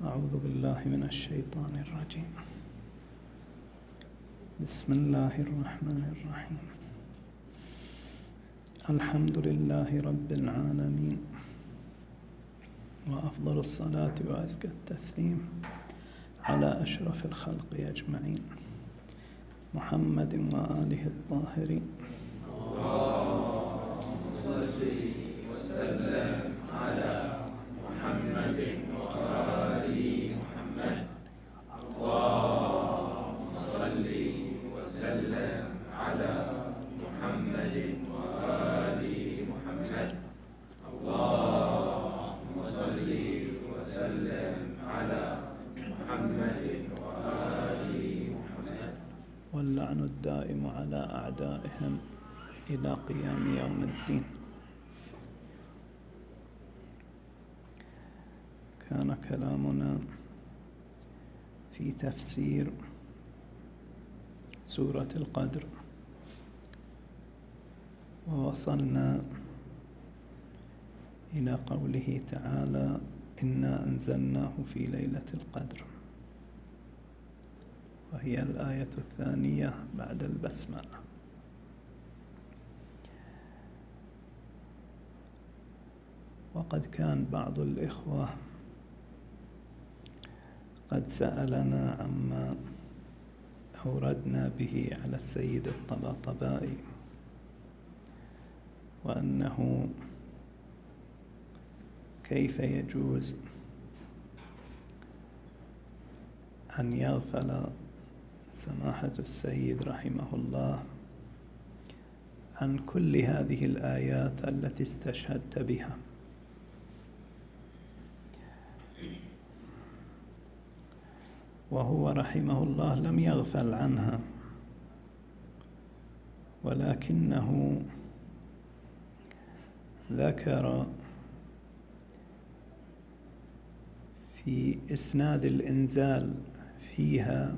أعوذ بالله من الشيطان الرجيم. بسم الله الرحمن الرحيم. الحمد لله رب العالمين، وأفضل الصلاة وأزكى التسليم على أشرف الخلق أجمعين، محمد وآله الطاهرين. اللهم صل وسلم على محمد وآل محمد. اللهم صل وسلم على محمد وآل محمد. اللهم صل وسلم على محمد وآل محمد. واللعن الدائم على أعدائهم إلى قيام يوم الدين. كان كلامنا في تفسير سورة القدر، ووصلنا إلى قوله تعالى: إنا أنزلناه في ليلة القدر، وهي الآية الثانية بعد البسملة. وقد كان بعض الإخوة قد سألنا عما أوردنا به على السيد الطباطبائي، وأنه كيف يجوز أن يغفل سماحة السيد رحمه الله عن كل هذه الآيات التي استشهدت بها. وهو رحمه الله لم يغفل عنها، ولكنه ذكر في إسناد الإنزال فيها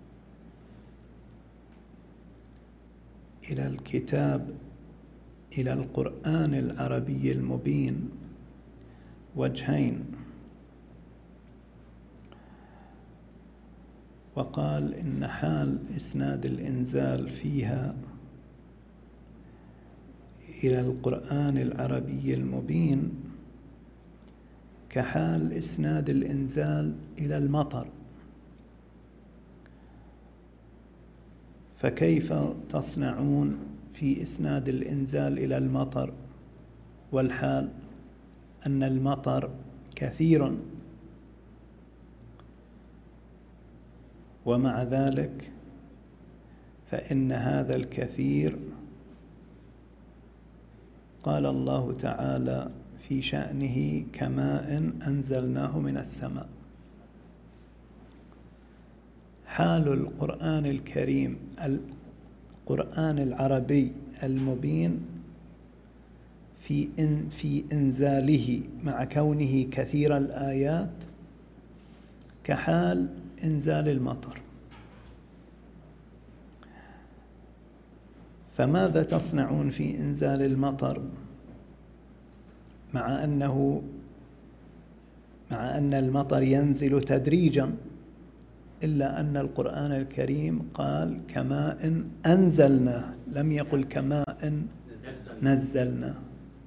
إلى الكتاب، إلى القرآن العربي المبين، وجهين. وقال إن حال إسناد الإنزال فيها إلى القرآن العربي المبين كحال إسناد الإنزال إلى المطر، فكيف تصنعون في إسناد الإنزال إلى المطر والحال أن المطر كثير؟ ومع ذلك فإن هذا الكثير قال الله تعالى في شأنه: كماء أنزلناه من السماء. حال القرآن الكريم، القرآن العربي المبين، في إنزاله مع كونه كثير الآيات كحال إنزال المطر. فماذا تصنعون في إنزال المطر مع أن المطر ينزل تدريجا، إلا أن القرآن الكريم قال: كماء أنزلناه، لم يقل كماء نزلناه.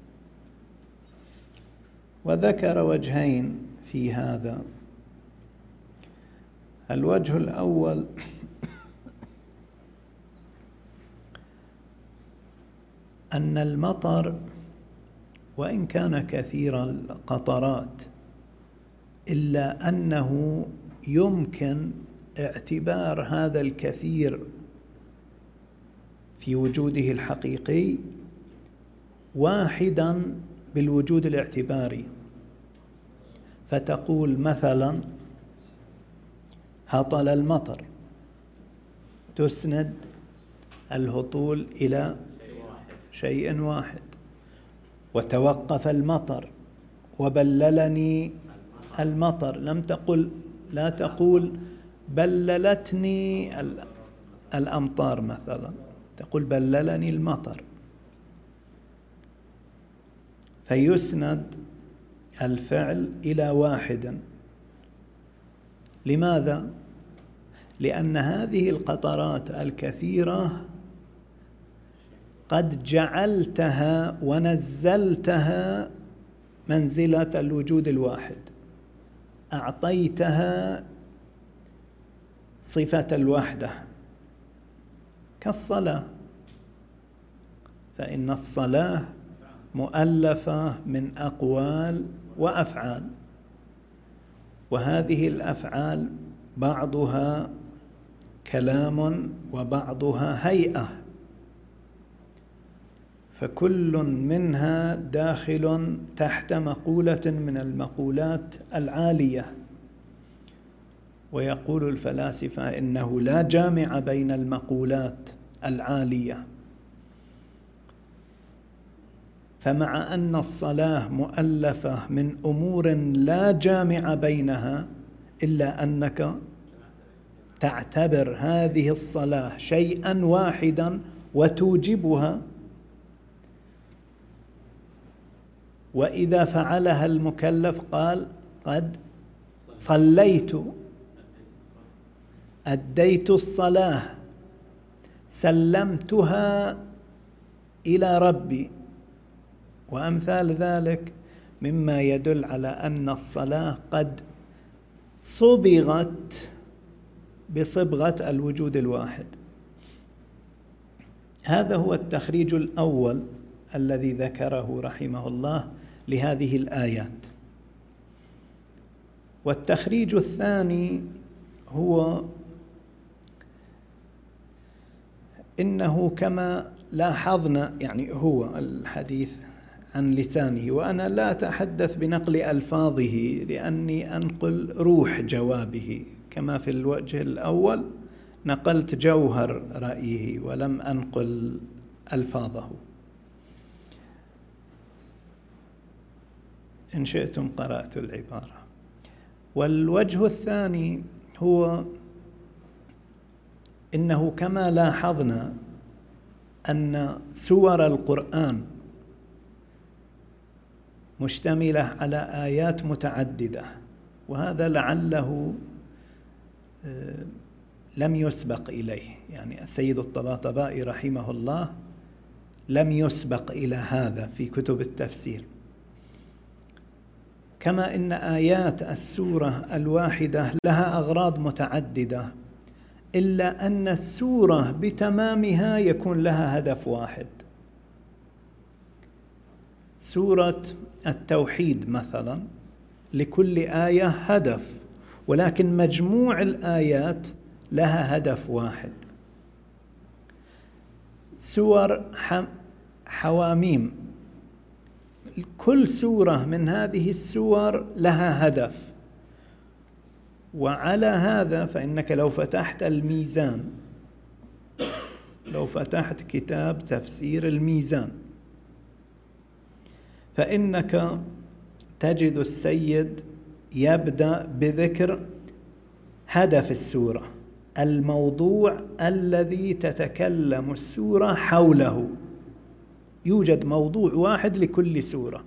وذكر وجهين في هذا. الوجه الأول أن المطر وإن كان كثير القطرات، إلا أنه يمكن اعتبار هذا الكثير في وجوده الحقيقي واحدا بالوجود الاعتباري. فتقول مثلا: هطل المطر، تسند الهطول إلى شيء واحد. وتوقف المطر وبللني المطر، لا تقول بللتني الأمطار مثلا، تقول بللني المطر. فيسند الفعل إلى واحد، لماذا؟ لأن هذه القطرات الكثيرة قد جعلتها ونزلتها منزلة الوجود الواحد، أعطيتها صفة الوحدة كالصلاة، فإن الصلاة مؤلفة من أقوال وأفعال، وهذه الأفعال بعضها كلام وبعضها هيئة، فكل منها داخل تحت مقولة من المقولات العالية. ويقول الفلاسفة إنه لا جامع بين المقولات العالية، فمع أن الصلاة مؤلفة من أمور لا جامع بينها، إلا أنك تعتبر هذه الصلاة شيئا واحدا وتوجبها، وإذا فعلها المكلف قال قد صليت، أديت الصلاة، سلمتها إلى ربي، وأمثال ذلك مما يدل على أن الصلاة قد صبغت بصبغة الوجود الواحد. هذا هو التخريج الأول الذي ذكره رحمه الله لهذه الآيات. والتخريج الثاني هو إنه كما لاحظنا، يعني هو الحديث عن لسانه، وأنا لا أتحدث بنقل ألفاظه لأني أنقل روح جوابه، كما في الوجه الأول نقلت جوهر رأيه ولم أنقل ألفاظه. إن شئتم قرأت العبارة. والوجه الثاني هو إنه كما لاحظنا أن سور القرآن مشتملة على آيات متعددة، وهذا لعله لم يسبق إليه، يعني السيد الطباطبائي رحمه الله لم يسبق إلى هذا في كتب التفسير. كما إن آيات السورة الواحدة لها أغراض متعددة، إلا أن السورة بتمامها يكون لها هدف واحد. سورة التوحيد مثلا لكل آية هدف، ولكن مجموع الآيات لها هدف واحد. سور حواميم، كل سورة من هذه السور لها هدف. وعلى هذا فإنك لو فتحت الميزان، لو فتحت كتاب تفسير الميزان، فإنك تجد السيد يبدأ بذكر هدف السورة، الموضوع الذي تتكلم السورة حوله. يوجد موضوع واحد لكل سورة.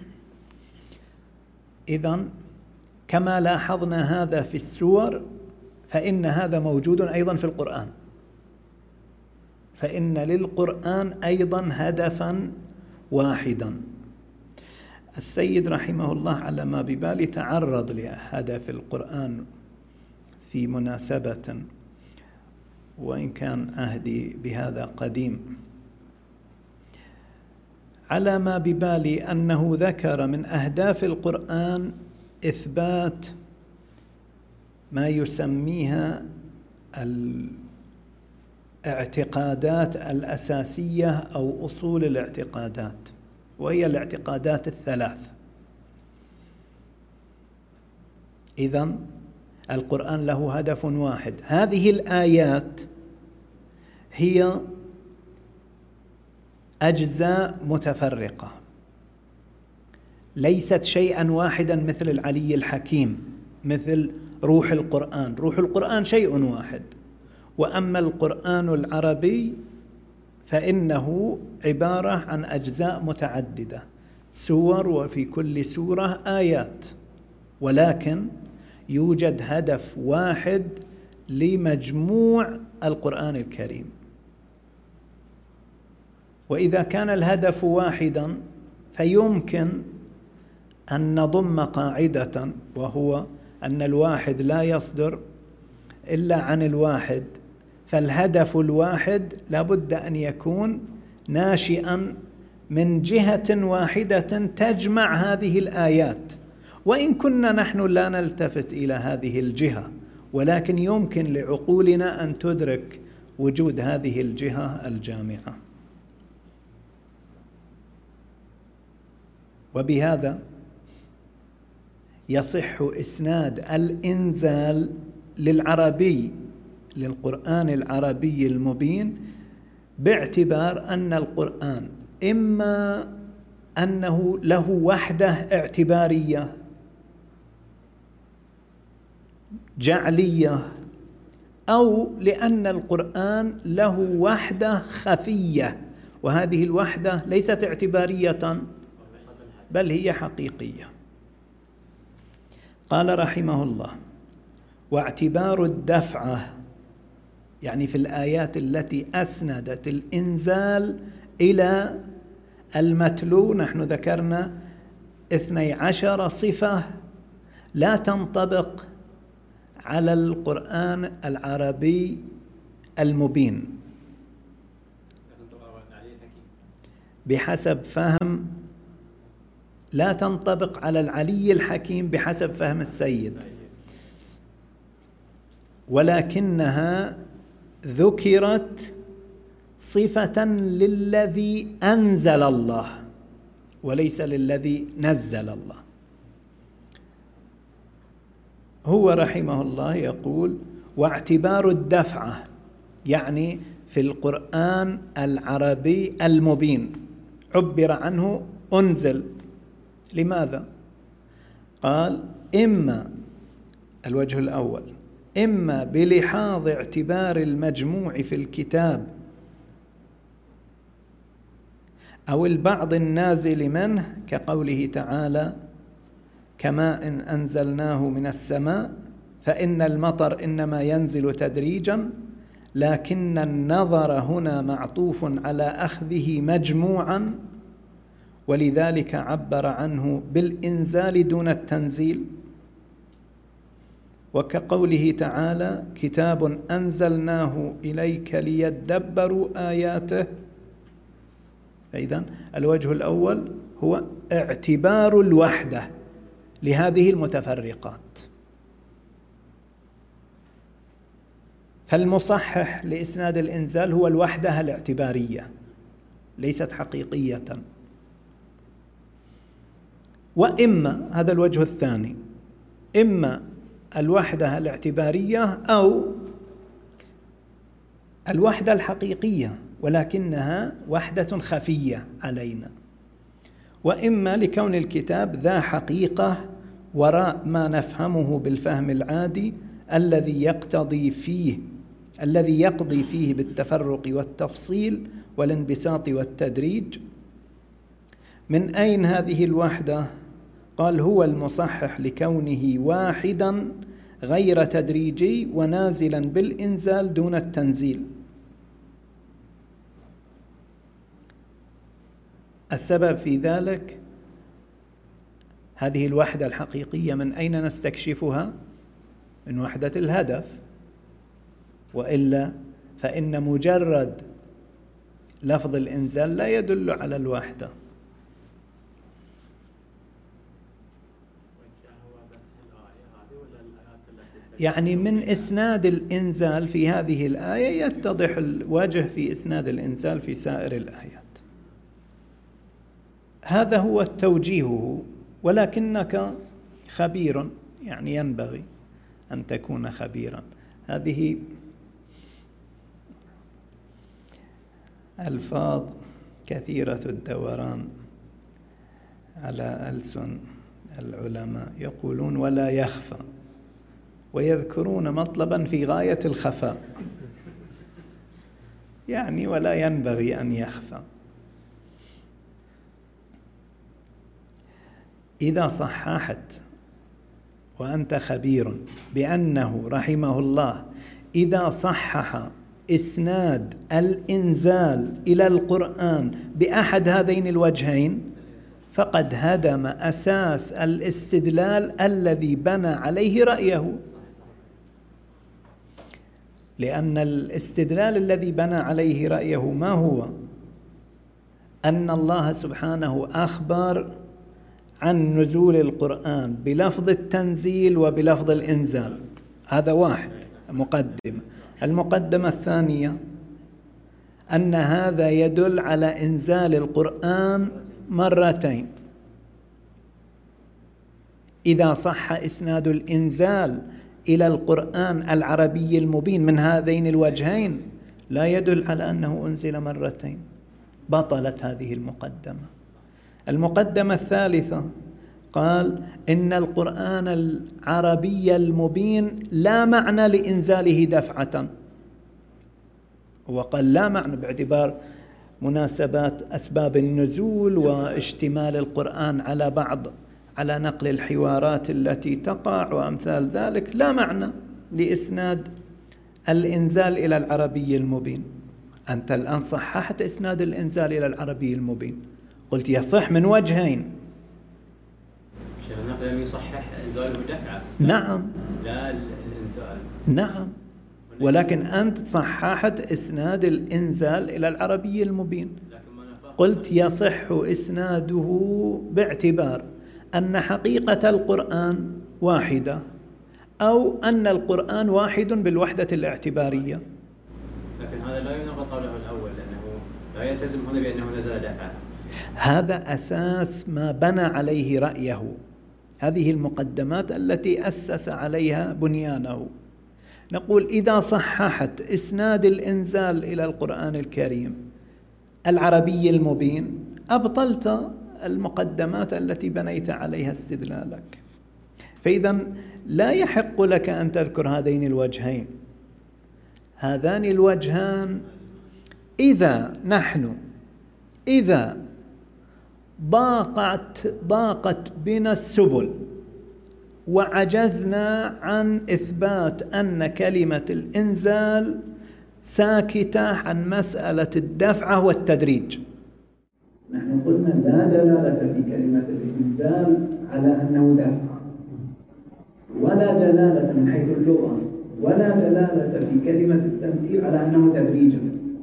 إذن كما لاحظنا هذا في السور، فإن هذا موجود أيضا في القرآن، فإن للقرآن أيضا هدفا واحدا. السيد رحمه الله على ما ببالي تعرض لهدف القرآن في مناسبة، وإن كان عهدي بهذا قديم. على ما ببالي أنه ذكر من أهداف القرآن إثبات ما يسميها الاعتقادات الأساسية أو أصول الاعتقادات، وهي الاعتقادات الثلاث. إذن القرآن له هدف واحد. هذه الآيات هي أجزاء متفرقة، ليست شيئا واحدا مثل العلي الحكيم، مثل روح القرآن. روح القرآن شيء واحد، وأما القرآن العربي فإنه عبارة عن أجزاء متعددة، سور، وفي كل سورة آيات، ولكن يوجد هدف واحد لمجموع القرآن الكريم. وإذا كان الهدف واحدا فيمكن أن نضم قاعدة، وهو أن الواحد لا يصدر إلا عن الواحد، فالهدف الواحد لابد أن يكون ناشئا من جهة واحدة تجمع هذه الآيات، وإن كنا نحن لا نلتفت إلى هذه الجهة، ولكن يمكن لعقولنا أن تدرك وجود هذه الجهة الجامعة. وبهذا يصح إسناد الإنزال للعربي للقرآن العربي المبين، باعتبار أن القرآن إما أنه له وحدة اعتبارية جعلية، أو لأن القرآن له وحدة خفية، وهذه الوحدة ليست اعتبارية بل هي حقيقية. قال رحمه الله: واعتبار الدفعة، يعني في الآيات التي أسندت الإنزال إلى المتلو، نحن ذكرنا 12 صفة لا تنطبق على القرآن العربي المبين بحسب فهم، لا تنطبق على العلي الحكيم بحسب فهم السيد، ولكنها ذكرت صفة للذي أنزل الله وليس للذي نزل الله. هو رحمه الله يقول: واعتبار الدفعة، يعني في القرآن العربي المبين عبر عنه أنزل. لماذا؟ قال: إما الوجه الأول إما بلحاظ اعتبار المجموع في الكتاب أو البعض النازل منه، كقوله تعالى: كماء أنزلناه من السماء فإن المطر إنما ينزل تدريجا، لكن النظر هنا معطوف على أخذه مجموعا، ولذلك عبر عنه بالإنزال دون التنزيل. وكقوله تعالى: كتاب أنزلناه إليك ليدبروا آياته. فإذن الوجه الأول هو اعتبار الوحدة لهذه المتفرقات، فالمصحح لإسناد الإنزال هو الوحدة الاعتبارية ليست حقيقية. وإما هذا الوجه الثاني، إما الوحدة الاعتبارية أو الوحدة الحقيقية ولكنها وحدة خفية علينا، وإما لكون الكتاب ذا حقيقة وراء ما نفهمه بالفهم العادي الذي يقضي فيه بالتفرق والتفصيل والانبساط والتدريج. من أين هذه الوحدة؟ قال: هو المصحح لكونه واحدا غير تدريجي ونازلا بالإنزال دون التنزيل. السبب في ذلك هذه الوحدة الحقيقية من أين نستكشفها؟ من وحدة الهدف، وإلا فإن مجرد لفظ الإنزال لا يدل على الوحدة. يعني من إسناد الإنزال في هذه الآية يتضح الوجه في إسناد الإنزال في سائر الآيات. هذا هو التوجيه، ولكنك خبير، يعني ينبغي أن تكون خبيرا. هذه ألفاظ كثيرة الدوران على ألسن العلماء، يقولون ولا يخفى، ويذكرون مطلبا في غاية الخفاء، يعني ولا ينبغي أن يخفى. إذا صححت وأنت خبير بأنه رحمه الله إذا صحح إسناد الإنزال إلى القرآن بأحد هذين الوجهين فقد هدم أساس الاستدلال الذي بنى عليه رأيه، لأن الاستدلال الذي بنى عليه رأيه ما هو؟ أن الله سبحانه أخبر عن نزول القرآن بلفظ التنزيل وبلفظ الإنزال، هذا واحد مقدمة. المقدمة الثانية أن هذا يدل على إنزال القرآن مرتين، إذا صح إسناد الإنزال إلى القرآن العربي المبين من هذين الوجهين لا يدل على أنه أنزل مرتين، بطلت هذه المقدمة. المقدمة الثالثة قال إن القرآن العربي المبين لا معنى لإنزاله دفعة، وقال لا معنى باعتبار مناسبات أسباب النزول واشتمال القرآن على نقل الحوارات التي تقع وأمثال ذلك، لا معنى لإسناد الإنزال إلى العربي المبين. أنت الآن صححت إسناد الإنزال إلى العربي المبين، قلت يصح من وجهين. شيخنا لم يصحح إنزاله دفعة. نعم. لا الإنزال. نعم، ولكن أنت صححت إسناد الإنزال إلى العربي المبين، قلت يصح إسناده باعتبار أن حقيقة القرآن واحدة أو أن القرآن واحد بالوحدة الاعتبارية. لكن هذا لا يناقض قوله الأول، لأنه لا يلتزم هنا بأنه نزل دفعة. هذا أساس ما بنى عليه رأيه، هذه المقدمات التي أسس عليها بنيانه. نقول إذا صححت إسناد الإنزال إلى القرآن الكريم العربي المبين أبطلت المقدمات التي بنيت عليها استدلالك، فإذا لا يحق لك أن تذكر هذين الوجهين. هذان الوجهان إذا ضاقت بنا السبل وعجزنا عن إثبات أن كلمة الإنزال ساكتة عن مسألة الدفعة والتدريج. نحن قلنا لا دلالة في كلمة الإنزال على أنه دفع، ولا دلالة من حيث اللغة، ولا دلالة في كلمة التنزيل على أنه تدريج.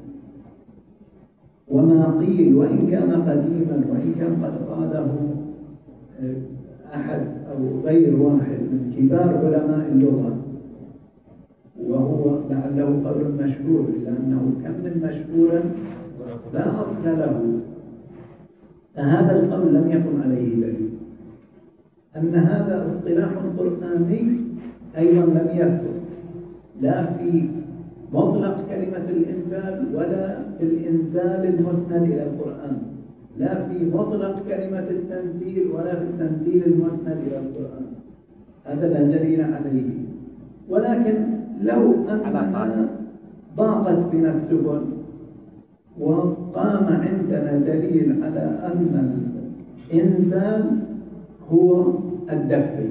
وما قيل وإن كان قديما وإن كان قد قاله أحد أو غير واحد من كبار علماء اللغة، وهو لعله قول مشهور، إلا أنه كم من مشهور لا أصل له، فهذا القول لم يقم عليه دليل. أن هذا اصطلاح قرآني أيضا لم يثبت لا في مطلق كلمة الإنزال ولا في الإنزال المسند إلى القرآن، لا في مطلق كلمة التنزيل ولا في التنزيل المسند إلى القرآن، هذا لا دليل عليه. ولكن لو أننا ضاقت بنا السبل وقام عندنا دليل على أن الإنزال هو الدفعي،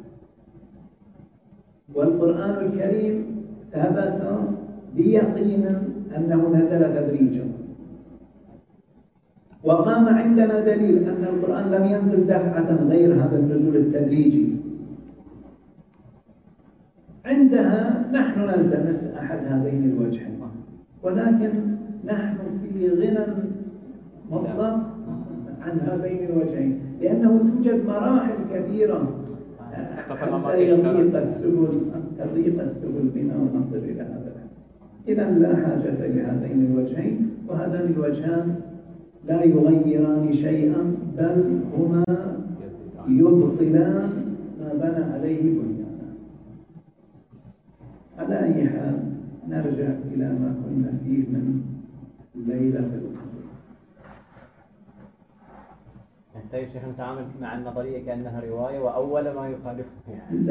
والقرآن الكريم ثبت بيقين أنه نزل تدريجا، وقام عندنا دليل أن القرآن لم ينزل دفعة غير هذا النزول التدريجي، عندها نحن نلتمس أحد هذين الوجهين، ولكن نحن في غنى مطلق عن هذين الوجهين، لأنه توجد مراحل كثيرة حتى تضيق السبل بنا ونصل إلى هذا. إذا لا حاجة لهذين الوجهين، وهذان الوجهان لا يغيران شيئا، بل هما يبطلان ما بنى عليه بنيانا. على أي حال نرجع إلى ما كنا فيه من ليلة القدر. سيد الشيخ نتعامل مع النظرية كأنها رواية وأول ما يخالفه يعني.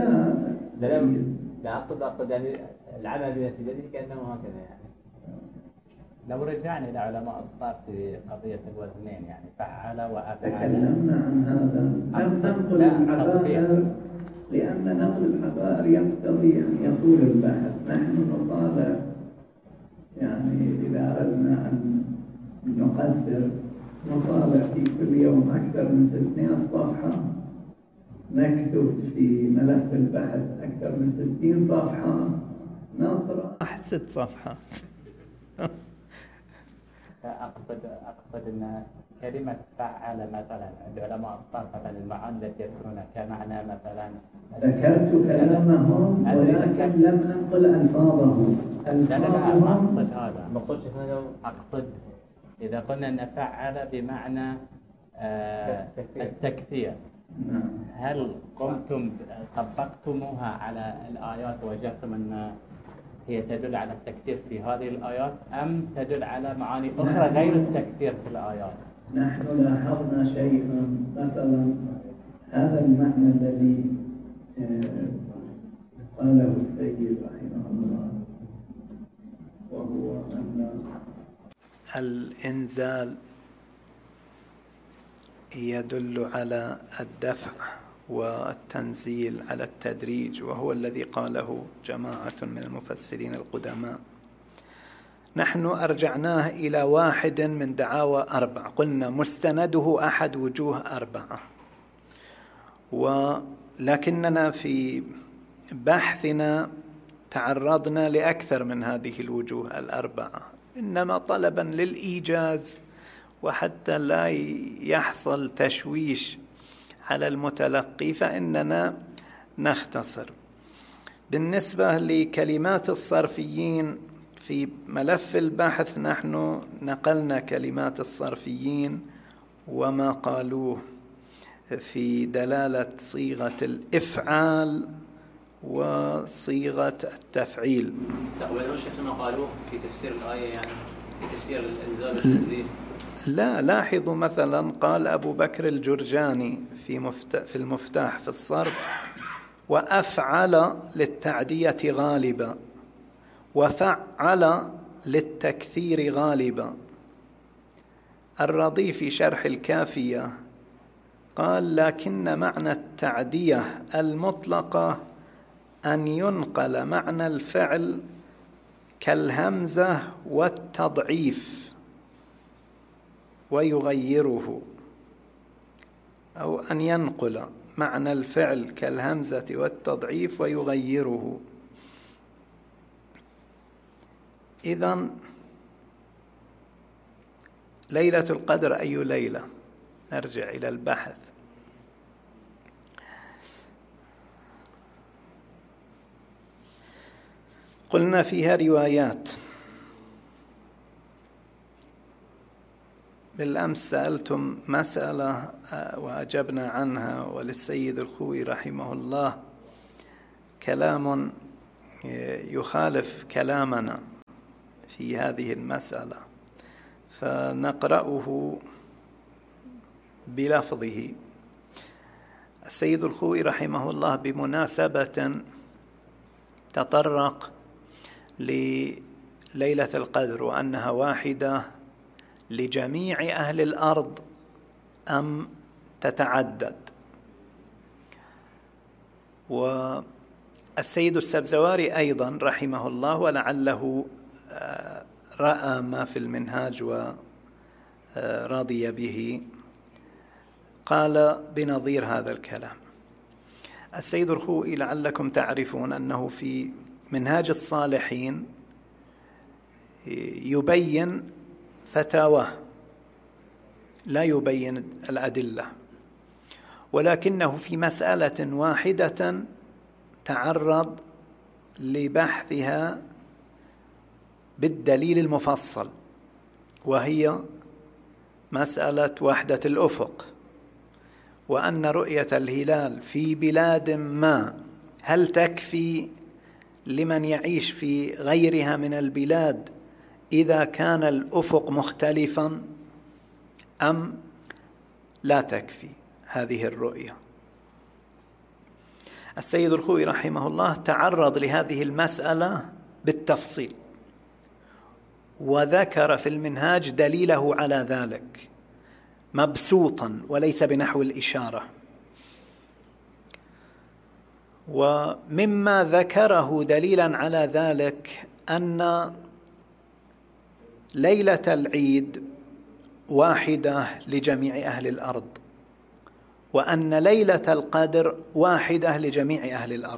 لا أقصد يعني العمل بنتيجته كأنه هكذا يعني. لو رجعنا إلى علماء الصرف في قضية الوزنين يعني فعل وأفعل، تكلمنا عن هذا، لم ننقل العبائر لأن نقل العبائر يقتضي أن يطول البحث. نحن نطالع يعني إذا أردنا أن نقدر نطالع في كل يوم أكثر من 600 صفحة، نكتب في ملف البحث أكثر من 60 صفحة، نطرح 6 صفحات. أقصد أن كلمة فعل مثلا عند علماء الصرف مثلا المعاني التي يذكرونها كمعنى مثلا. ذكرت كلامهم ولكن لم أنقل ألفاظهم. لا أقصد هذا. أقصد إذا قلنا أن فعل بمعنى التكثير، هل قمتم طبقتموها على الآيات ووجدتم أن هي تدل على التكثير في هذه الآيات أم تدل على معاني أخرى غير التكثير في الآيات؟ نحن لاحظنا شيئا، مثلا هذا المعنى الذي قاله السيد رحمه الله، وهو أن الإنزال يدل على الدفع والتنزيل على التدريج، وهو الذي قاله جماعة من المفسرين القدماء. نحن أرجعناه إلى واحد من دعاوى 4، قلنا مستنده أحد وجوه 4، ولكننا في بحثنا تعرضنا لأكثر من هذه الوجوه 4، إنما طلبا للإيجاز وحتى لا يحصل تشويش على المتلقي فإننا نختصر. بالنسبة لكلمات الصرفيين في ملف البحث، نحن نقلنا كلمات الصرفيين وما قالوه في دلالة صيغة الإفعال وصيغة التفعيل. تأويلون شيخ ما قالوه في تفسير الآية، يعني في تفسير الإنزال والتنزيل؟ لا، لاحظوا مثلا قال أبو بكر الجرجاني في المفتاح في الصرف: وأفعل للتعدية غالبا وفعل للتكثير غالبا. الرضي في شرح الكافية قال: لكن معنى التعدية المطلقة أن ينقل معنى الفعل كالهمزة والتضعيف ويغيره، أو أن ينقل معنى الفعل كالهمزة والتضعيف ويغيره. إذن ليلة القدر أي ليلة؟ نرجع إلى البحث. قلنا فيها روايات. بالأمس سألتم مسألة وأجبنا عنها، وللسيد الخوئي رحمه الله كلام يخالف كلامنا في هذه المسألة، فنقرأه بلفظه. السيد الخوئي رحمه الله بمناسبة تطرق لليلة القدر وأنها واحدة لجميع أهل الأرض أم تتعدد. والسيد السبزواري أيضا رحمه الله ولعله رأى ما في المنهاج ورضي به قال بنظير هذا الكلام. السيد الخوئي لعلكم تعرفون أنه في منهاج الصالحين يبين فتاواه لا يبين الأدلة، ولكنه في مسألة واحدة تعرض لبحثها بالدليل المفصل، وهي مسألة وحدة الأفق، وأن رؤية الهلال في بلاد ما هل تكفي لمن يعيش في غيرها من البلاد إذا كان الأفق مختلفا أم لا تكفي هذه الرؤية. السيد الخوئي رحمه الله تعرض لهذه المسألة بالتفصيل وذكر في المنهاج دليله على ذلك مبسوطا وليس بنحو الإشارة. ومما ذكره دليلا على ذلك أن ليلة العيد واحدة لجميع أهل الأرض، وأن ليلة القدر واحدة لجميع أهل الأرض.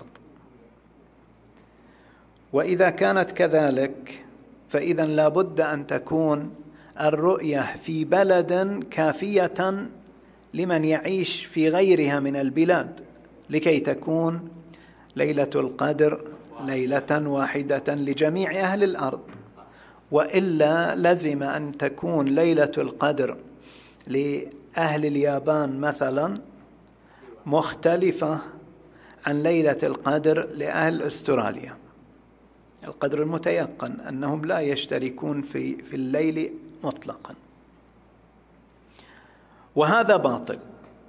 وإذا كانت كذلك فإذا لا بد أن تكون الرؤية في بلد كافية لمن يعيش في غيرها من البلاد، لكي تكون ليلة القدر ليلة واحدة لجميع أهل الأرض. وإلا لزم أن تكون ليلة القدر لأهل اليابان مثلا مختلفة عن ليلة القدر لأهل أستراليا. القدر المتيقن أنهم لا يشتركون في الليل مطلقا، وهذا باطل.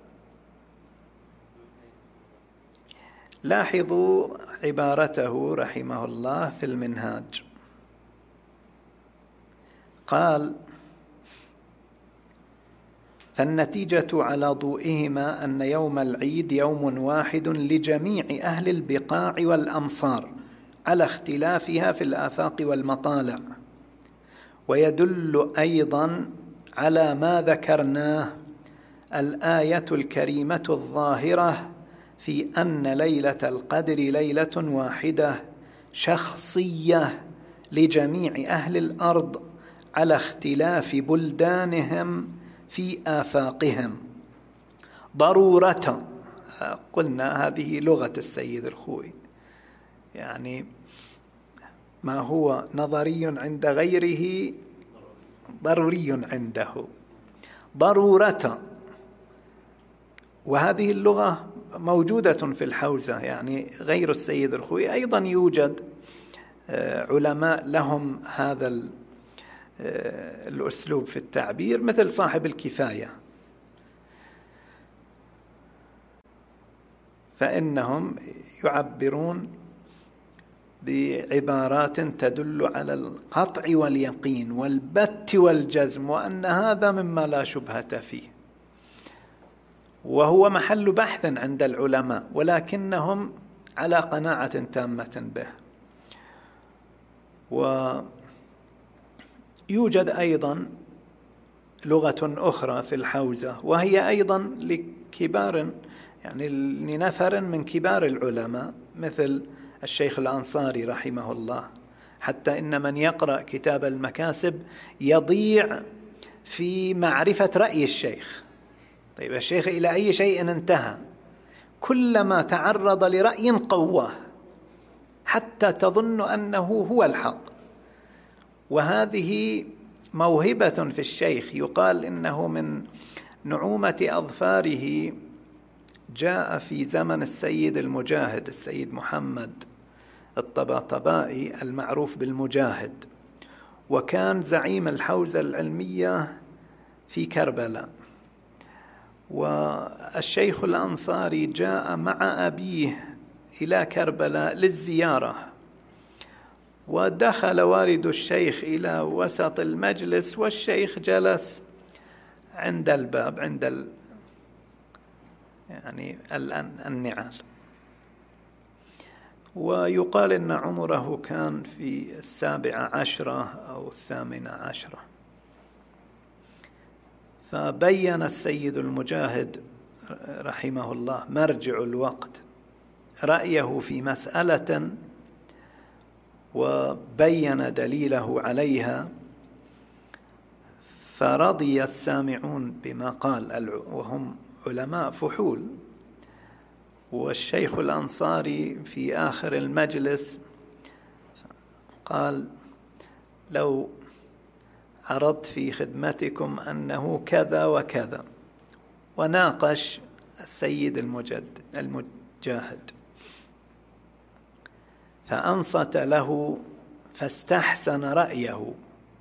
لاحظوا عبارته رحمه الله في المنهاج، قال: فالنتيجة على ضوئهما أن يوم العيد يوم واحد لجميع أهل البقاع والأمصار على اختلافها في الآفاق والمطالع. ويدل أيضا على ما ذكرناه الآية الكريمة الظاهرة في أن ليلة القدر ليلة واحدة شخصية لجميع أهل الأرض على اختلاف بلدانهم في آفاقهم ضرورة. قلنا هذه لغة السيد الخوئي، يعني ما هو نظري عند غيره ضروري عنده ضرورة. وهذه اللغة موجودة في الحوزة، يعني غير السيد الخوئي أيضا يوجد علماء لهم هذا الأسلوب في التعبير، مثل صاحب الكفاية، فإنهم يعبرون بعبارات تدل على القطع واليقين والبت والجزم، وأن هذا مما لا شبهة فيه، وهو محل بحث عند العلماء، ولكنهم على قناعة تامة به. ويوجد أيضا لغة أخرى في الحوزة، وهي أيضا لكبار، يعني لنفر من كبار العلماء مثل الشيخ الأنصاري رحمه الله، حتى إن من يقرأ كتاب المكاسب يضيع في معرفة رأي الشيخ. طيب الشيخ إلى أي شيء انتهى؟ كلما تعرض لرأي قواه حتى تظن أنه هو الحق. وهذه موهبة في الشيخ، يقال إنه من نعومة أظفاره جاء في زمن السيد المجاهد، السيد محمد الطباطبائي المعروف بالمجاهد، وكان زعيم الحوزة العلمية في كربلاء. والشيخ الأنصاري جاء مع أبيه إلى كربلاء للزيارة، ودخل والد الشيخ إلى وسط المجلس، والشيخ جلس عند الباب عند يعني النعال. ويقال إن عمره كان في 17 أو 18. فبين السيد المجاهد رحمه الله مرجع الوقت رأيه في مسألة، وبين دليله عليها، فرضي السامعون بما قال، وهم علماء فحول. والشيخ الأنصاري في آخر المجلس قال: لو عرضت في خدمتكم أنه كذا وكذا، وناقش السيد المجاهد، فأنصت له فاستحسن رأيه،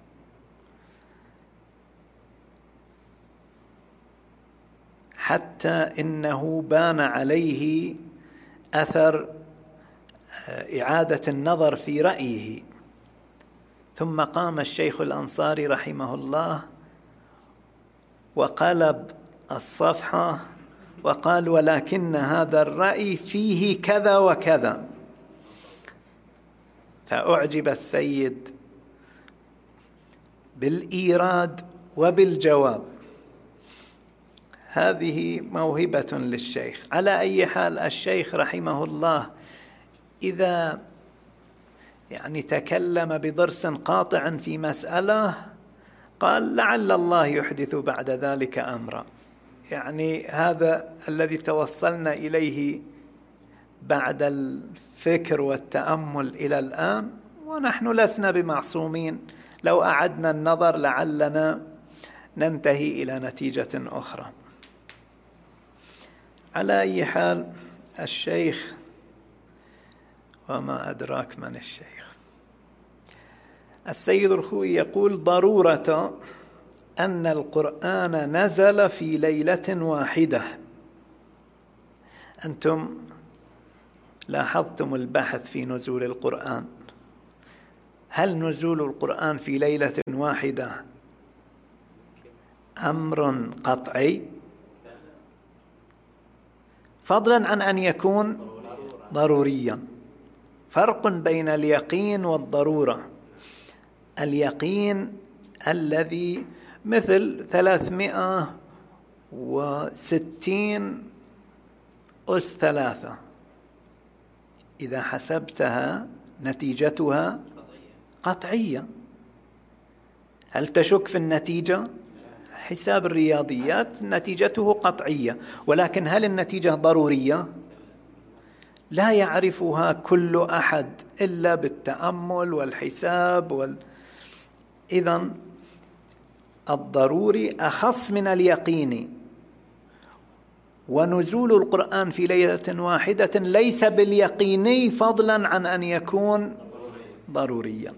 حتى إنه بان عليه أثر إعادة النظر في رأيه. ثم قام الشيخ الأنصاري رحمه الله وقلب الصفحة وقال ولكن هذا الرأي فيه كذا وكذا، فأعجب السيد بالإيراد وبالجواب. هذه موهبة للشيخ. على أي حال الشيخ رحمه الله إذا تكلم بضرس قاطع في مسألة قال لعل الله يحدث بعد ذلك أمرا. هذا الذي توصلنا إليه بعد الفكر والتأمل إلى الآن، ونحن لسنا بمعصومين، لو أعدنا النظر لعلنا ننتهي إلى نتيجة أخرى. على أي حال الشيخ، وما أدراك من الشيخ، السيد الخوئي يقول ضرورة أن القرآن نزل في ليلة واحدة. أنتم لاحظتم البحث في نزول القرآن، هل نزول القرآن في ليلة واحدة أمر قطعي فضلا عن أن يكون ضروريا؟ فرق بين اليقين والضرورة. اليقين الذي مثل 360 أس 3 إذا حسبتها نتيجتها قطعية. هل تشك في النتيجة؟ حساب الرياضيات نتيجته قطعية، ولكن هل النتيجة ضرورية؟ لا يعرفها كل أحد إلا بالتأمل والحساب إذن الضروري أخص من اليقين. ونزول القرآن في ليلة واحدة ليس باليقيني فضلا عن أن يكون ضروريا.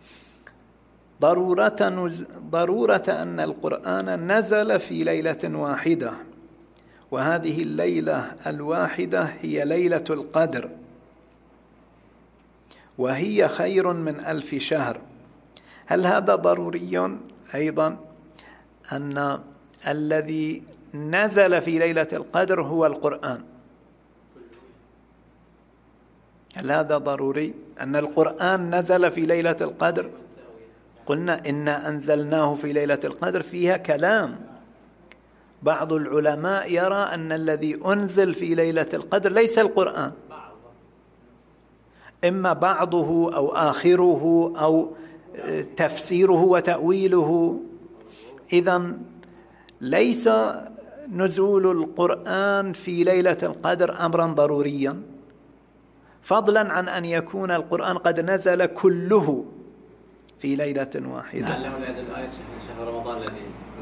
ضرورة أن القرآن نزل في ليلة واحدة، وهذه الليلة الواحدة هي ليلة القدر، وهي خير من 1000 شهر. هل هذا ضروري أيضا أن الذي نزل في ليلة القدر هو القرآن؟ هل هذا ضروري أن القرآن نزل في ليلة القدر؟ قلنا إنا أنزلناه في ليلة القدر، فيها كلام. بعض العلماء يرى أن الذي أنزل في ليلة القدر ليس القرآن، إما بعضه أو آخره أو تفسيره وتأويله. إذن ليس نزول القرآن في ليلة القدر أمرا ضروريا فضلا عن أن يكون القرآن قد نزل كله في ليلة واحدة. لعله لأجل آية شهر رمضان الذي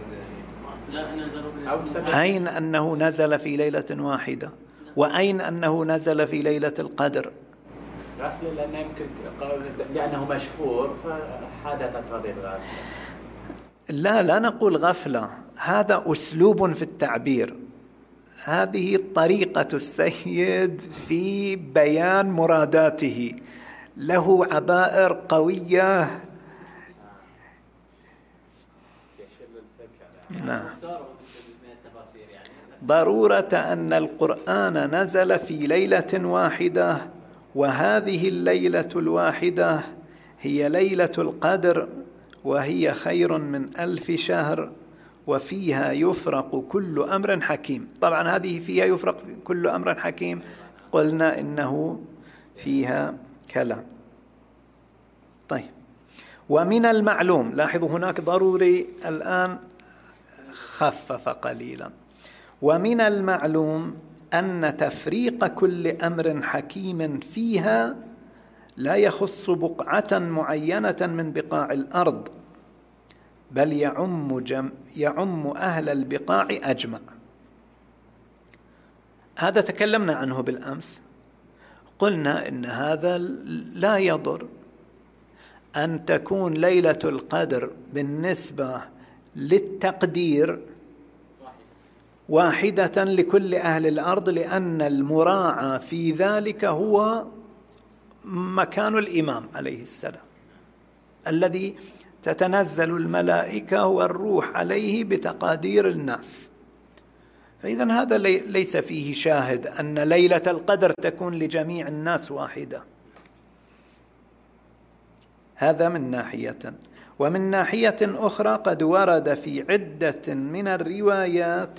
نزل. أين أنه نزل في ليلة واحدة؟ وأين أنه نزل في ليلة القدر؟ غفلة، لأنه يمكن لأنه مشهور فحدثت هذه الغفلة. لا نقول غفلة، هذا أسلوب في التعبير، هذه طريقة السيد في بيان مراداته، له عبائر قوية. نعم. ضرورة أن القرآن نزل في ليلة واحدة، وهذه الليلة الواحدة هي ليلة القدر، وهي خير من 1000 شهر، وفيها يفرق كل أمر حكيم. طبعا هذه فيها يفرق كل أمر حكيم، قلنا إنه فيها كلام. طيب، ومن المعلوم، لاحظوا هناك ضروري الآن خفف قليلا. ومن المعلوم أن تفريق كل أمر حكيم فيها لا يخص بقعة معينة من بقاع الأرض، بل يعم أهل البقاع أجمع. هذا تكلمنا عنه بالأمس، قلنا إن هذا لا يضر أن تكون ليلة القدر بالنسبة للتقدير واحدة لكل أهل الأرض، لأن المراعى في ذلك هو مكان الإمام عليه السلام الذي تتنزل الملائكة والروح عليه بتقادير الناس. فإذا هذا ليس فيه شاهد أن ليلة القدر تكون لجميع الناس واحدة. هذا من ناحية. ومن ناحية أخرى قد ورد في عدة من الروايات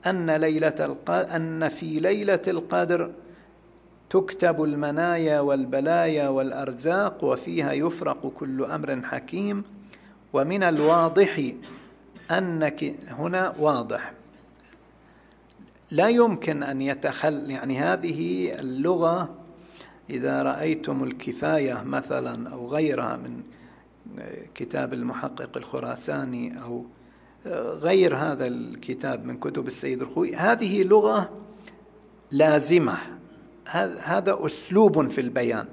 أن في ليلة القدر تكتب المنايا والبلايا والأرزاق وفيها يفرق كل أمر حكيم. ومن الواضح أنك هنا واضح لا يمكن أن يعني هذه اللغة إذا رأيتم الكفاية مثلا أو غيرها من كتاب المحقق الخراساني أو غير هذا الكتاب من كتب السيد الخوئي، هذه لغة لازمة، هذا أسلوب في البيان.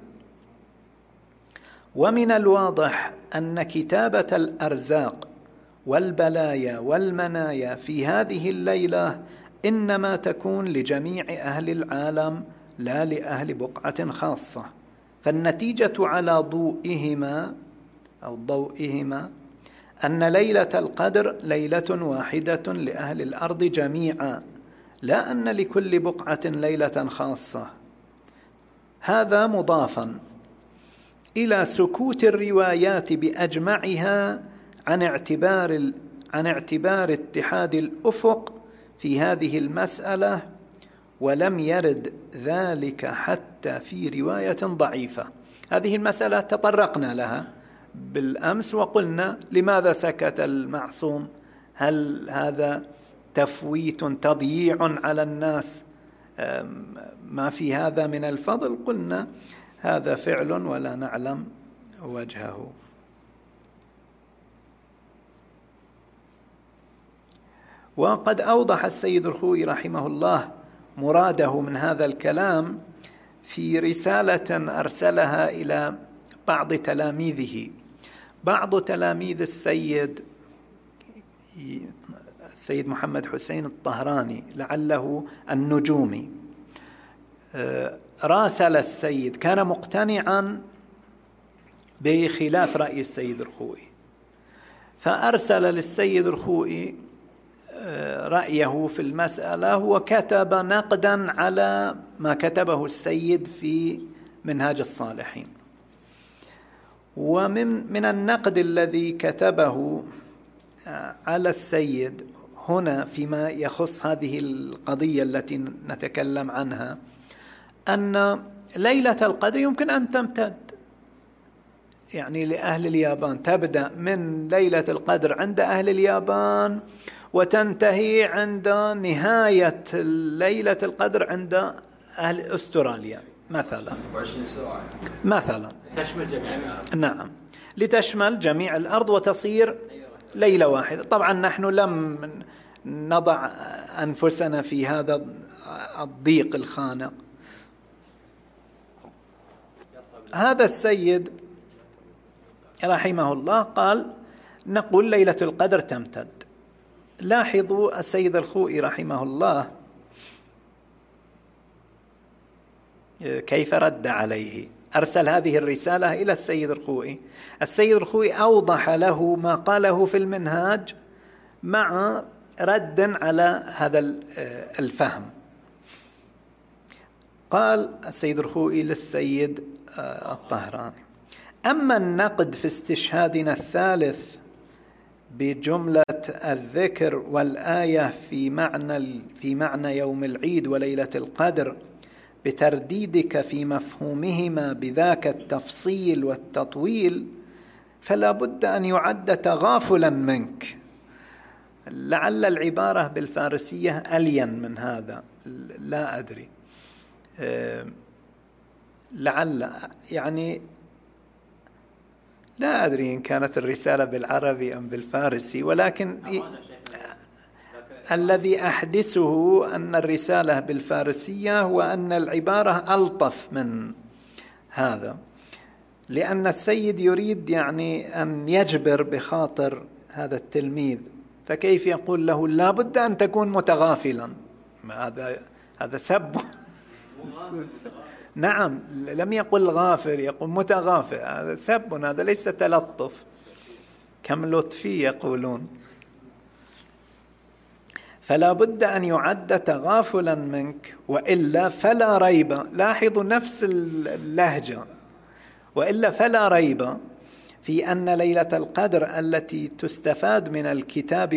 ومن الواضح أن كتابة الأرزاق والبلايا والمنايا في هذه الليلة إنما تكون لجميع أهل العالم لا لأهل بقعة خاصة، فالنتيجة على ضوئهما أن ليلة القدر ليلة واحدة لأهل الأرض جميعا، لا أن لكل بقعة ليلة خاصة. هذا مضافا إلى سكوت الروايات بأجمعها عن اعتبار اتحاد الأفق في هذه المسألة، ولم يرد ذلك حتى في رواية ضعيفة. هذه المسألة تطرقنا لها بالأمس وقلنا لماذا سكت المعصوم؟ هل هذا تفويت تضييع على الناس؟ ما في هذا من الفضل؟ قلنا هذا فعل ولا نعلم وجهه. وقد أوضح السيد الخوئي رحمه الله مراده من هذا الكلام في رسالة أرسلها إلى بعض تلاميذه. بعض تلاميذ السيد محمد حسين الطهراني لعله النجومي راسل السيد، كان مقتنعا بخلاف رأي السيد الخوئي، فأرسل للسيد الخوئي رأيه في المسألة وكتب نقدا على ما كتبه السيد في منهاج الصالحين. ومن النقد الذي كتبه على السيد هنا فيما يخص هذه القضية التي نتكلم عنها، أن ليلة القدر يمكن أن تمتد، يعني لأهل اليابان تبدأ من ليلة القدر عند أهل اليابان وتنتهي عند نهاية ليلة القدر عند أهل أستراليا مثلا تشمل جميع الأرض. نعم، لتشمل جميع الأرض وتصير ليلة واحدة. طبعا نحن لم نضع أنفسنا في هذا الضيق الخانق. هذا السيد رحمه الله قال نقول ليلة القدر تمتد. لاحظوا السيد الخوئي رحمه الله كيف رد عليه. أرسل هذه الرسالة إلى السيد الخوئي، السيد الخوئي أوضح له ما قاله في المنهاج مع رد على هذا الفهم. قال السيد الخوئي للسيد الطهراني: أما النقد في استشهادنا الثالث بجملة الذكر والآية في معنى يوم العيد وليلة القدر بترديدك في مفهومهما بذاك التفصيل والتطويل، فلا بد أن يعد تغافلا منك. لعل العبارة بالفارسية ألين من هذا، لا أدري، لعل يعني لا أدري إن كانت الرسالة بالعربي أم بالفارسي، ولكن الذي أحدثه أن الرسالة بالفارسية وأن العبارة ألطف من هذا، لأن السيد يريد يعني أن يجبر بخاطر هذا التلميذ، فكيف يقول له لا بد أن تكون متغافلا؟ هذا سب. نعم، لم يقل غافل، يقول متغافل، هذا سب، هذا ليس تلطف. كم لطفي يقولون. فلا بد أن يعد تغافلا منك، وإلا فلا ريب. لاحظوا نفس اللهجة. وإلا فلا ريب في أن ليلة القدر التي تستفاد من الكتاب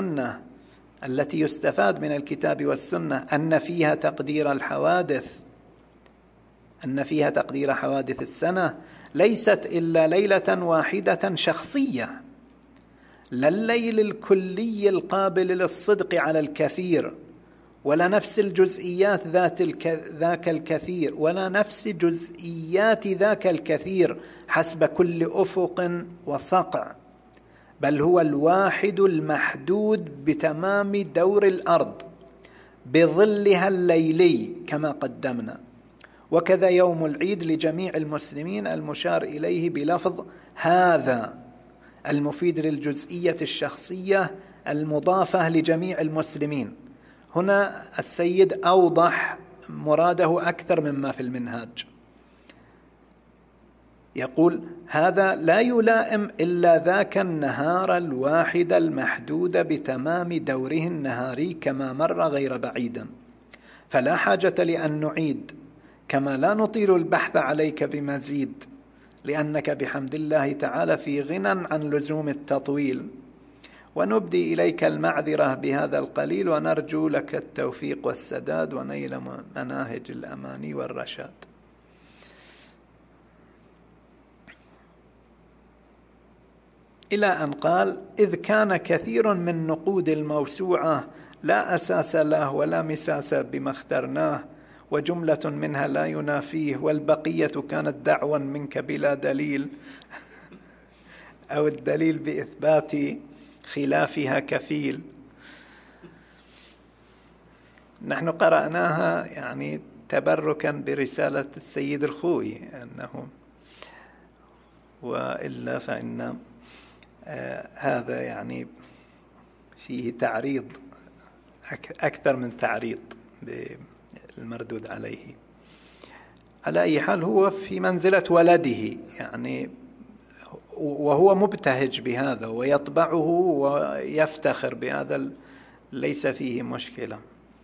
والسنة أن فيها تقدير الحوادث، أن فيها تقدير حوادث السنة، ليست إلا ليلة واحدة شخصية، لا الليل الكلي القابل للصدق على الكثير، ولا نفس الجزئيات ذاك الكثير، ولا نفس جزئيات ذاك الكثير حسب كل أفق وصقع، بل هو الواحد المحدود بتمام دور الأرض بظلها الليلي كما قدمنا. وكذا يوم العيد لجميع المسلمين المشار إليه بلفظ هذا، المفيد للجزئية الشخصية المضافة لجميع المسلمين. هنا السيد أوضح مراده أكثر مما في المنهاج. يقول هذا لا يلائم إلا ذاك النهار الواحد المحدود بتمام دوره النهاري كما مر غير بعيدا، فلا حاجة لأن نعيد، كما لا نطيل البحث عليك بمزيد، لأنك بحمد الله تعالى في غنى عن لزوم التطويل، ونبدي إليك المعذرة بهذا القليل، ونرجو لك التوفيق والسداد ونيل مناهج الأماني والرشاد. إلى أن قال إذ كان كثير من نقود الموسوعة لا أساس له ولا مساس بما اخترناه، وجملة منها لا ينافيه، والبقية كانت دعوا منك بلا دليل، أو الدليل بإثبات خلافها كفيل. نحن قرأناها يعني تبركا برسالة السيد الخوئي أنه، وإلا فإن هذا يعني فيه تعريض أكثر من تعريض بالمردود عليه. على أي حال هو في منزلة ولده يعني، وهو مبتهج بهذا ويطبعه ويفتخر بهذا، ليس فيه مشكلة.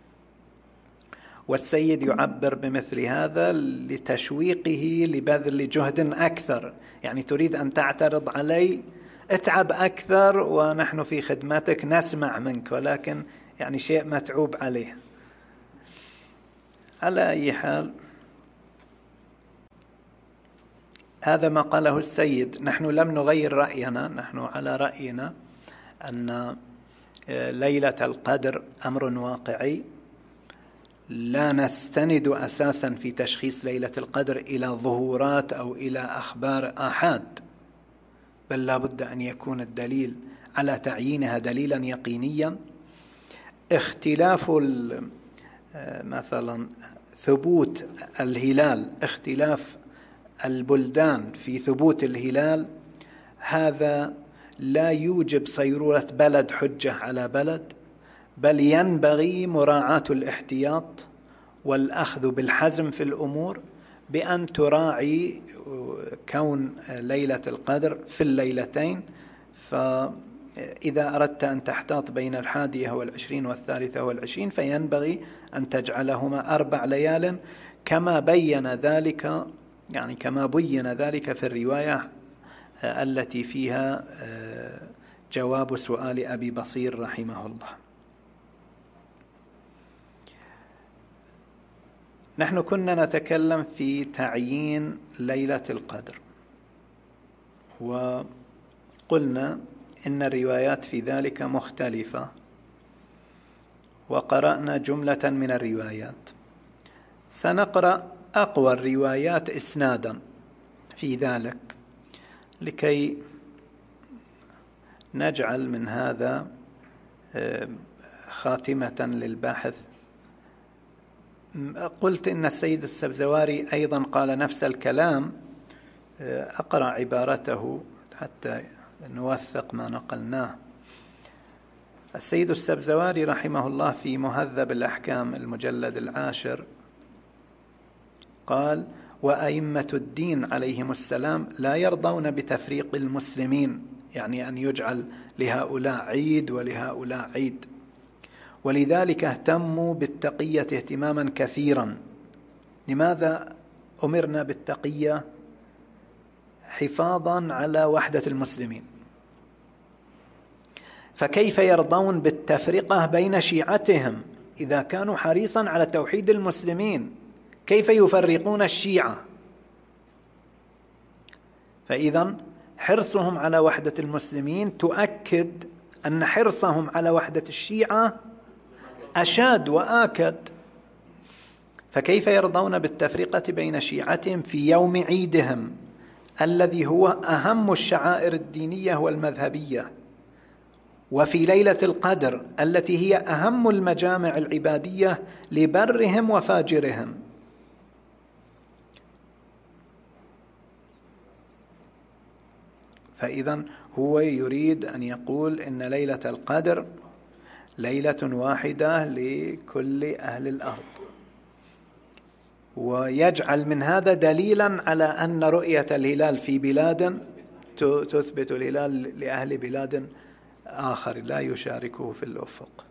والسيد يعبر بمثل هذا لتشويقه لبذل جهد أكثر، يعني تريد أن تعترض علي، اتعب أكثر ونحن في خدمتك نسمع منك، ولكن يعني شيء متعوب عليه. على أي حال هذا ما قاله السيد. نحن لم نغير رأينا، نحن على رأينا أن ليلة القدر أمر واقعي، لا نستند أساسا في تشخيص ليلة القدر إلى ظهورات أو إلى أخبار آحاد، بل لا بد أن يكون الدليل على تعيينها دليلا يقينيا. اختلاف مثلا ثبوت الهلال، اختلاف البلدان في ثبوت الهلال، هذا لا يوجب صيرورة بلد حجة على بلد، بل ينبغي مراعاة الاحتياط والأخذ بالحزم في الأمور، بأن تراعي كون ليلة القدر في الليلتين. فإذا أردت أن تحتاط بين 21 و23 فينبغي أن تجعلهما 4 ليال، كما بين ذلك يعني كما بين ذلك في الرواية التي فيها جواب سؤال أبي بصير رحمه الله. نحن كنا نتكلم في تعيين ليلة القدر، وقلنا إن الروايات في ذلك مختلفة، وقرأنا جملة من الروايات. سنقرأ أقوى الروايات إسنادا في ذلك لكي نجعل من هذا خاتمة للباحث. قلت إن السيد السبزواري أيضا قال نفس الكلام، أقرأ عبارته حتى نوثق ما نقلناه. السيد السبزواري رحمه الله في مهذب الأحكام المجلد 10 قال: وأئمة الدين عليهم السلام لا يرضون بتفريق المسلمين، يعني أن يجعل لهؤلاء عيد ولهؤلاء عيد، ولذلك اهتموا بالتقية اهتماما كثيرا. لماذا أمرنا بالتقية؟ حفاظا على وحدة المسلمين. فكيف يرضون بالتفرقة بين شيعتهم إذا كانوا حريصا على توحيد المسلمين؟ كيف يفرقون الشيعة؟ فإذا حرصهم على وحدة المسلمين تؤكد أن حرصهم على وحدة الشيعة أشد وآكد. فكيف يرضون بالتفرقة بين شيعتهم في يوم عيدهم الذي هو أهم الشعائر الدينية والمذهبية، وفي ليلة القدر التي هي أهم المجامع العبادية لبرهم وفاجرهم؟ فإذا هو يريد أن يقول إن ليلة القدر ليلة واحدة لكل أهل الأرض، ويجعل من هذا دليلا على أن رؤية الهلال في بلاد تثبت الهلال لأهل بلاد آخر لا يشاركه في الأفق.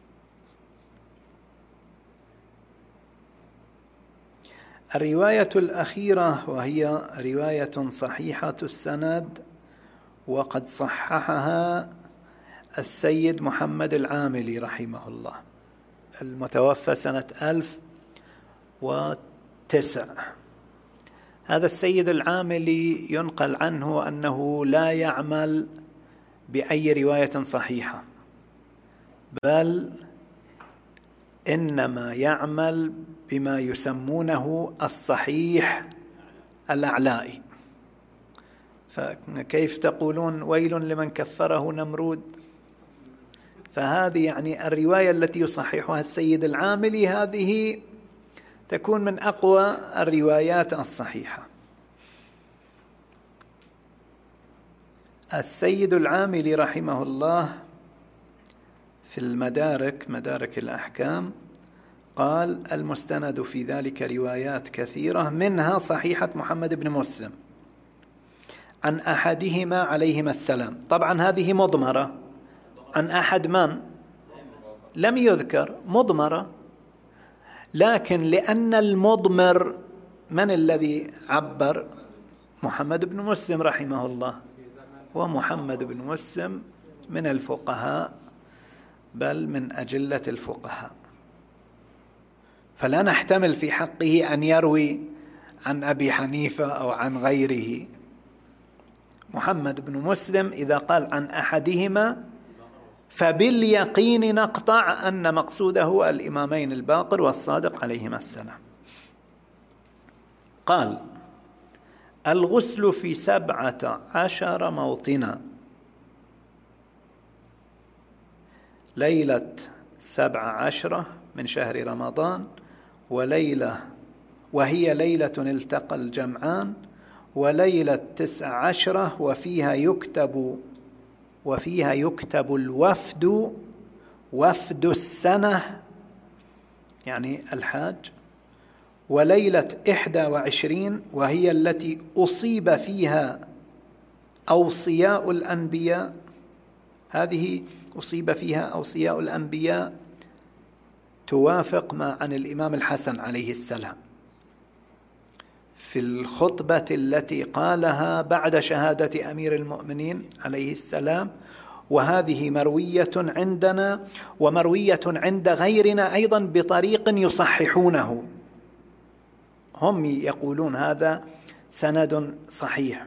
الرواية الأخيرة وهي رواية صحيحة السند وقد صححها السيد محمد العاملي رحمه الله المتوفى سنة 1009. هذا السيد العاملي ينقل عنه أنه لا يعمل بأي رواية صحيحة، بل إنما يعمل بما يسمونه الصحيح الأعلائي. فكيف تقولون ويل لمن كفره نمرود؟ فهذه يعني الرواية التي يصححها السيد العاملي هذه تكون من أقوى الروايات الصحيحة. السيد العاملي رحمه الله في مدارك الأحكام قال: المستند في ذلك روايات كثيرة منها صحيحة محمد بن مسلم عن أحدهما عليهما السلام. طبعا هذه مضمرة عن أحد من لم يذكر، مضمرة، لكن لأن المضمر من الذي عبر؟ محمد بن مسلم رحمه الله، ومحمد بن مسلم من الفقهاء بل من أجلة الفقهاء، فلا نحتمل في حقه أن يروي عن أبي حنيفة أو عن غيره. محمد بن مسلم إذا قال عن أحدهما فباليقين نقطع أن مقصوده الإمامين الباقر والصادق عليهما السلام. قال: الغسل في 17 موطنا، ليلة 17 من شهر رمضان، وهي ليلة التقى الجمعان، وليلة 19 وفيها يكتب الوفد، وفد السنة يعني الحاج، وليلة 21 وهي التي أصيب فيها أوصياء الأنبياء، هذه أصيب فيها أوصياء الأنبياء توافق ما عن الإمام الحسن عليه السلام في الخطبة التي قالها بعد شهادة أمير المؤمنين عليه السلام، وهذه مروية عندنا ومروية عند غيرنا أيضا بطريق يصححونه، هم يقولون هذا سند صحيح،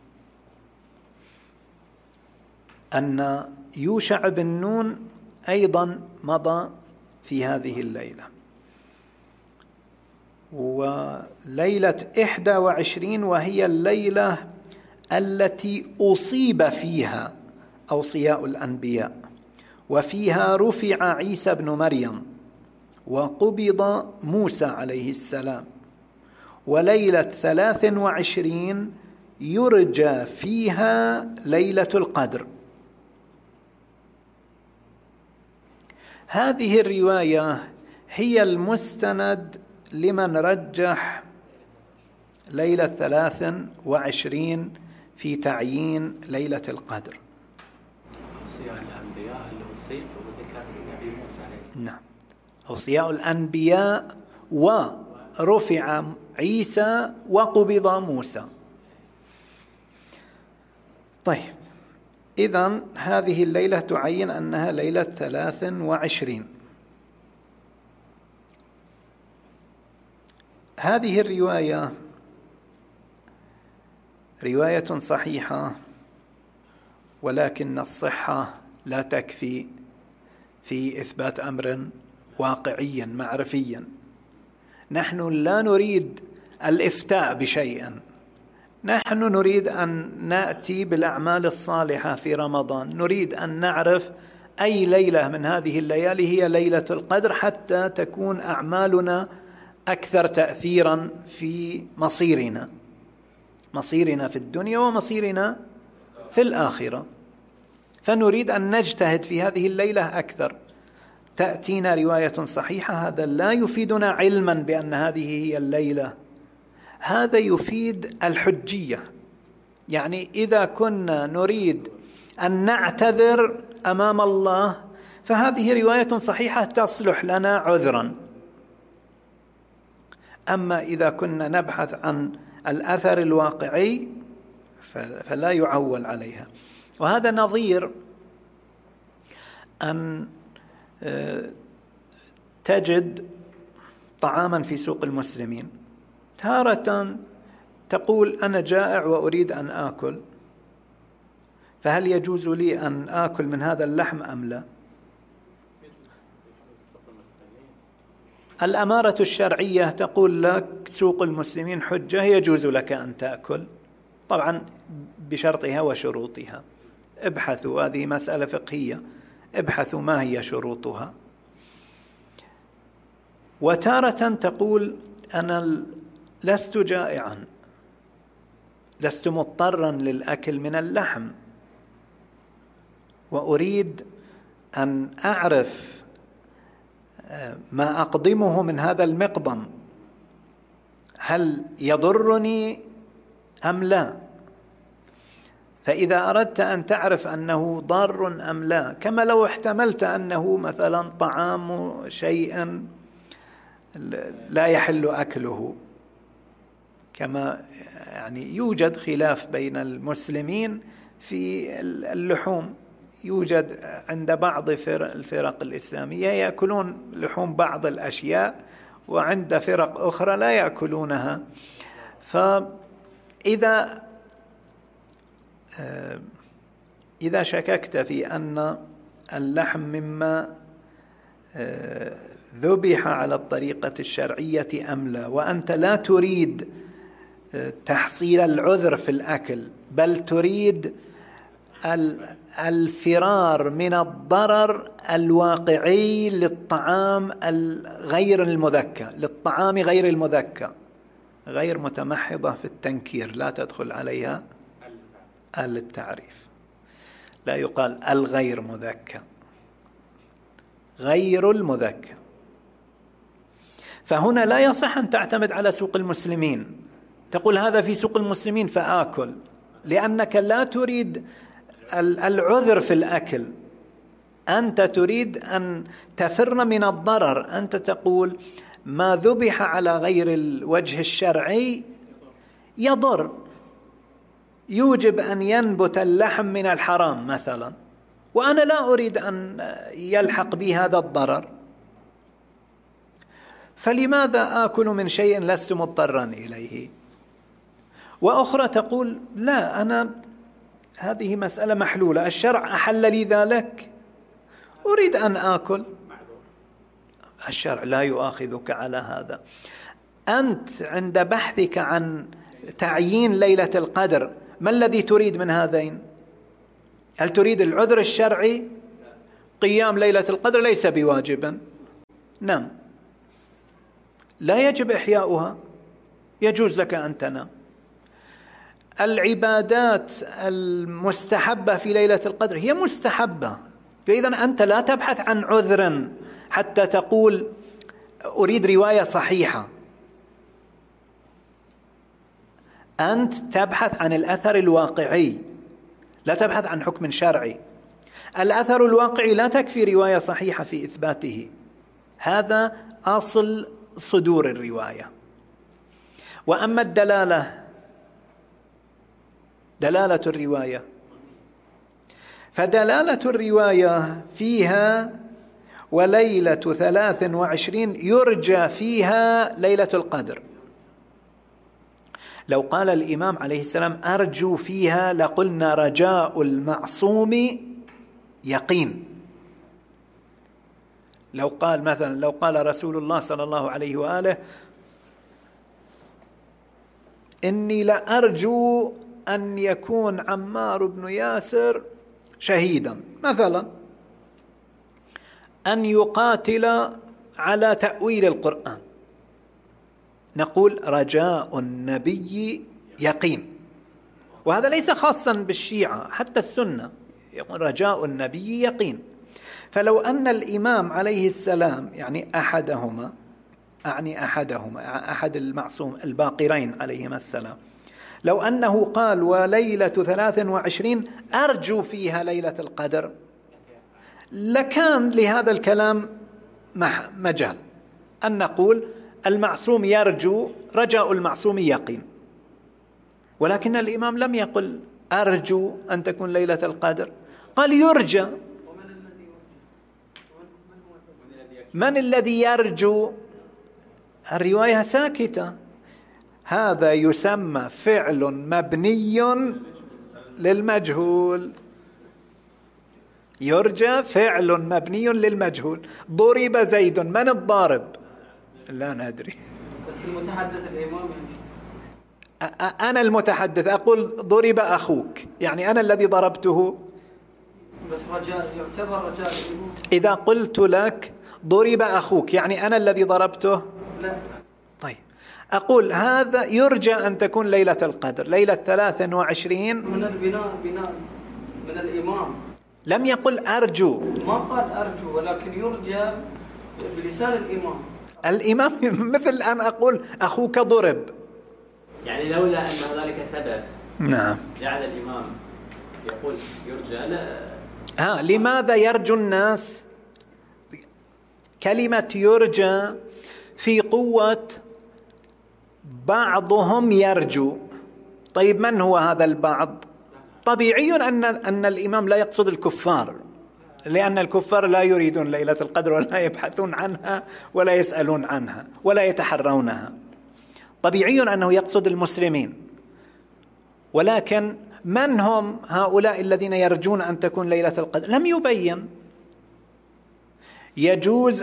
أن يوشع بن نون أيضا مضى في هذه الليلة. وليلة 21 وهي الليلة التي أصيب فيها أوصياء الأنبياء، وفيها رفع عيسى بن مريم وقبض موسى عليه السلام. وليلة 23 يرجى فيها ليلة القدر. هذه الرواية هي المستند لمن رجح ليلة 23 في تعيين ليلة القدر. أوصياء الأنبياء اللي أصيب وذكر النبي موسى نعم، أوصياء الأنبياء ورفع عيسى وقبض موسى. طيب، إذن هذه الليلة تعين أنها ليلة 23. هذه الرواية رواية صحيحة، ولكن الصحة لا تكفي في إثبات أمر واقعي معرفي. نحن لا نريد الإفتاء بشيء، نحن نريد أن نأتي بالأعمال الصالحة في رمضان، نريد أن نعرف أي ليلة من هذه الليالي هي ليلة القدر حتى تكون أعمالنا أكثر تأثيرا في مصيرنا في الدنيا ومصيرنا في الآخرة. فنريد أن نجتهد في هذه الليلة أكثر. تأتينا رواية صحيحة، هذا لا يفيدنا علما بأن هذه هي الليلة، هذا يفيد الحجية. يعني إذا كنا نريد أن نعتذر أمام الله فهذه رواية صحيحة تصلح لنا عذرا. أما إذا كنا نبحث عن الأثر الواقعي فلا يعول عليها. وهذا نظير أن تجد طعاما في سوق المسلمين، تارة تقول أنا جائع وأريد أن آكل، فهل يجوز لي أن آكل من هذا اللحم أم لا؟ الأمارة الشرعية تقول لك سوق المسلمين حجة، يجوز لك أن تأكل، طبعا بشرطها وشروطها. ابحثوا، هذه مسألة فقهية، ابحثوا ما هي شروطها. وتارة تقول أنا لست جائعا، لست مضطرا للأكل من اللحم، وأريد أن أعرف ما أقدمه من هذا المقدم هل يضرني أم لا. فإذا أردت أن تعرف أنه ضار أم لا، كما لو احتملت أنه مثلا طعام شيء لا يحل أكله، كما يعني يوجد خلاف بين المسلمين في اللحوم، يوجد عند بعض الفرق الإسلامية يأكلون لحوم بعض الأشياء، وعند فرق أخرى لا يأكلونها. فإذا شككت في أن اللحم مما ذبح على الطريقة الشرعية أم لا، وأنت لا تريد تحصيل العذر في الأكل، بل تريد الفرار من الضرر الواقعي للطعام غير المذكى، للطعام غير المذكى، غير متمحضة في التنكير، لا تدخل عليها التعريف، لا يقال الغير مذكى، غير المذكى. فهنا لا يصح أن تعتمد على سوق المسلمين، تقول هذا في سوق المسلمين فآكل، لأنك لا تريد العذر في الأكل، أنت تريد أن تفر من الضرر. أنت تقول ما ذبح على غير الوجه الشرعي يضر، يوجب أن ينبت اللحم من الحرام مثلا، وأنا لا أريد أن يلحق بي هذا الضرر، فلماذا آكل من شيء لست مضطرا إليه؟ وأخرى تقول لا، أنا هذه مسألة محلولة، الشرع أحل لي ذلك، أريد أن آكل، الشرع لا يؤاخذك على هذا. أنت عند بحثك عن تعيين ليلة القدر ما الذي تريد من هذين؟ هل تريد العذر الشرعي؟ قيام ليلة القدر ليس بواجبا، نعم، لا يجب إحياؤها، يجوز لك أن تنام. العبادات المستحبة في ليلة القدر هي مستحبة، فإذا أنت لا تبحث عن عذر حتى تقول أريد رواية صحيحة، أنت تبحث عن الأثر الواقعي، لا تبحث عن حكم شرعي. الأثر الواقعي لا تكفي رواية صحيحة في إثباته، هذا أصل صدور الرواية. وأما الدلالة، دلالة الرواية، فدلالة الرواية فيها وليلة 23 يرجى فيها ليلة القدر. لو قال الإمام عليه السلام أرجو فيها لقلنا رجاء المعصوم يقين. لو قال مثلا، لو قال رسول الله صلى الله عليه وآله إني لأرجو أن يكون عمار بن ياسر شهيدا مثلا، أن يقاتل على تأويل القرآن، نقول رجاء النبي يقين. وهذا ليس خاصا بالشيعة، حتى السنة يقول رجاء النبي يقين. فلو أن الإمام عليه السلام يعني أحدهما، أحد المعصوم الباقرين عليهما السلام، لو أنه قال وليلة 23 أرجو فيها ليلة القدر، لكان لهذا الكلام مجال أن نقول المعصوم يرجو، رجاء المعصوم يقين. ولكن الإمام لم يقل أرجو أن تكون ليلة القدر، قال يرجى. من الذي يرجو؟ الرواية ساكتة. هذا يسمى فعل مبني للمجهول. يرجى فعل مبني للمجهول. ضرب زيد، من الضارب؟ لا ندري. بس المتحدث الإمام أنا المتحدث أقول ضرب أخوك، يعني أنا الذي ضربته. بس رجاء يعتبر رجاء الإمام. إذا قلت لك ضرب أخوك يعني أنا الذي ضربته؟ لا. طيب أقول هذا يرجى أن تكون ليلة القدر، ليلة 23 من البناء من الإمام. لم يقل أرجو، ما قال أرجو، ولكن يرجى بلسان الإمام. الإمام مثل أن أقول أخوك ضرب. يعني لولا أن هنالك سبب نعم جعل الإمام يقول يرجى لا. لماذا يرجو الناس؟ كلمة يرجى في قوة بعضهم يرجو. طيب من هو هذا البعض؟ طبيعي أن الإمام لا يقصد الكفار، لأن الكفار لا يريدون ليلة القدر ولا يبحثون عنها ولا يسألون عنها ولا يتحرونها. طبيعي أنه يقصد المسلمين. ولكن من هم هؤلاء الذين يرجون أن تكون ليلة القدر؟ لم يبين. يجوز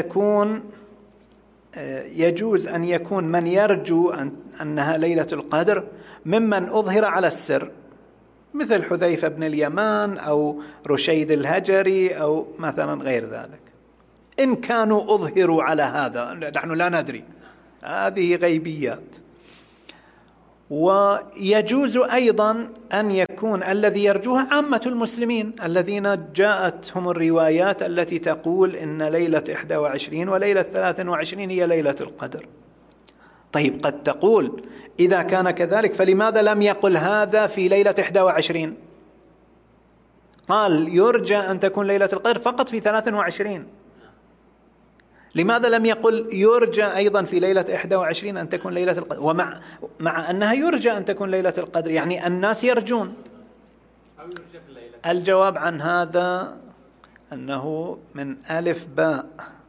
أن يكون من يرجو أنها ليلة القدر ممن أظهر على السر، مثل حذيفة بن اليمان أو رشيد الهجري أو مثلا غير ذلك. إن كانوا أظهروا على هذا نحن لا ندري، هذه غيبيات. ويجوز أيضا أن يكون الذي يرجوها عامة المسلمين الذين جاءتهم الروايات التي تقول إن ليلة 21 وليلة 23 هي ليلة القدر. طيب قد تقول إذا كان كذلك فلماذا لم يقل هذا في ليلة 21؟ قال يرجى أن تكون ليلة القدر فقط في 23. لماذا لم يقل يرجى أيضا في ليلة 21 أن تكون ليلة القدر؟ ومع أنها يرجى أن تكون ليلة القدر، يعني الناس يرجون. الجواب عن هذا أنه من ألف باء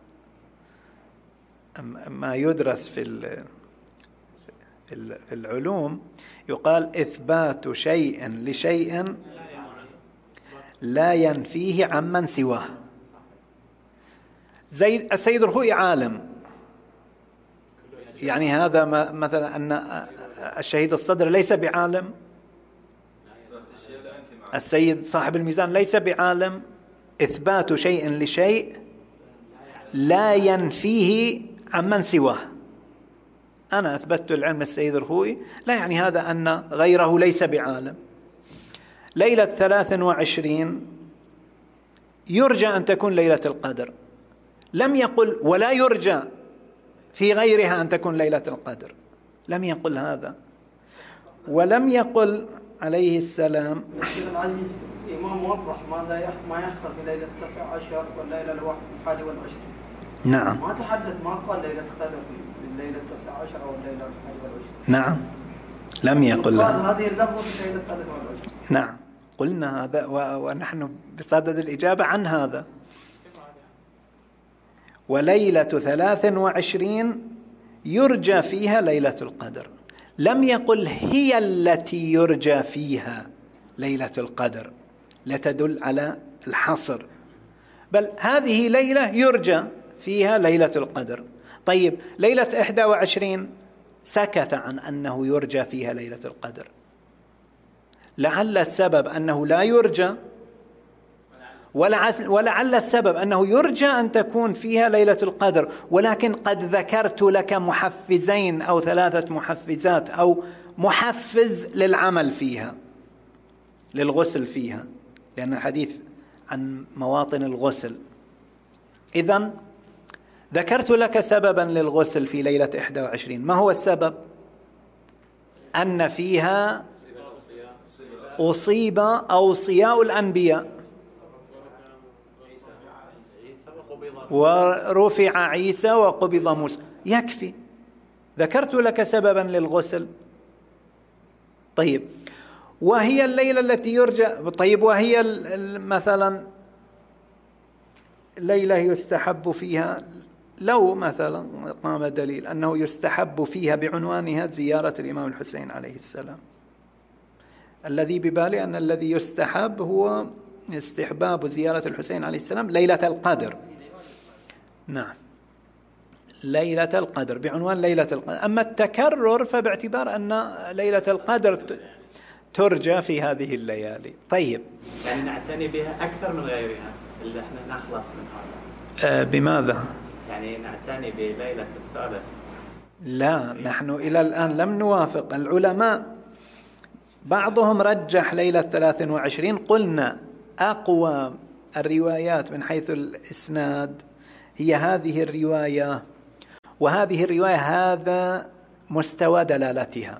ما يدرس في العلوم يقال إثبات شيء لشيء لا ينفيه عمن سواه. السيد الخوئي عالم، يعني هذا مثلا أن الشهيد الصدر ليس بعالم، السيد صاحب الميزان ليس بعالم. إثبات شيء لشيء لا ينفيه عمن سواه. أنا أثبتت العلم للسيد الخوئي، لا يعني هذا أن غيره ليس بعالم. ليلة 23 يرجى أن تكون ليلة القدر، لم يقل ولا يرجى في غيرها أن تكون ليلة القدر، لم يقل هذا. ولم يقل عليه السلام الشيخ العزيز الإمام وضح ما يحصل في ليلة 19 والليلة 21. نعم. ما تحدث، ما قال ليلة قدر الليلة 19 أو الليلة 21. نعم، لم يقل قال هذه اللفظة في ليلة 23. نعم، قلنا هذا ونحن بصدد الإجابة عن هذا. وليلة 23 يرجى فيها ليلة القدر، لم يقل هي التي يرجى فيها ليلة القدر لتدل على الحصر، بل هذه ليلة يرجى فيها ليلة القدر. طيب ليلة 21 سكت عن أنه يرجى فيها ليلة القدر، لعل السبب أنه لا يرجى، ولعل السبب أنه يرجى أن تكون فيها ليلة القدر، ولكن قد ذكرت لك محفزين أو 3 محفزات أو محفز للعمل فيها، للغسل فيها، لأن الحديث عن مواطن الغسل. إذن ذكرت لك سببا للغسل في ليلة 21. ما هو السبب؟ أن فيها أصيب أوصياء الأنبياء ورفع عيسى وقبض موسى، يكفي، ذكرت لك سببا للغسل. طيب وهي الليلة التي يرجى، طيب وهي مثلا ليلة يستحب فيها، لو مثلا قام دليل أنه يستحب فيها بعنوانها زيارة الإمام الحسين عليه السلام، الذي ببالي أن الذي يستحب هو استحباب زيارة الحسين عليه السلام ليلة القدر. نعم، ليلة القدر بعنوان ليلة القدر. أما التكرر فباعتبار أن ليلة القدر ترجى في هذه الليالي. طيب يعني نعتني بها أكثر من غيرها اللي احنا نخلص من هذا. بماذا؟ يعني نعتني بليلة الثالث. لا، نحن إلى الآن لم نوافق. العلماء بعضهم رجح ليلة 23، قلنا أقوى الروايات من حيث الإسناد هي هذه الرواية، وهذه الرواية هذا مستوى دلالتها،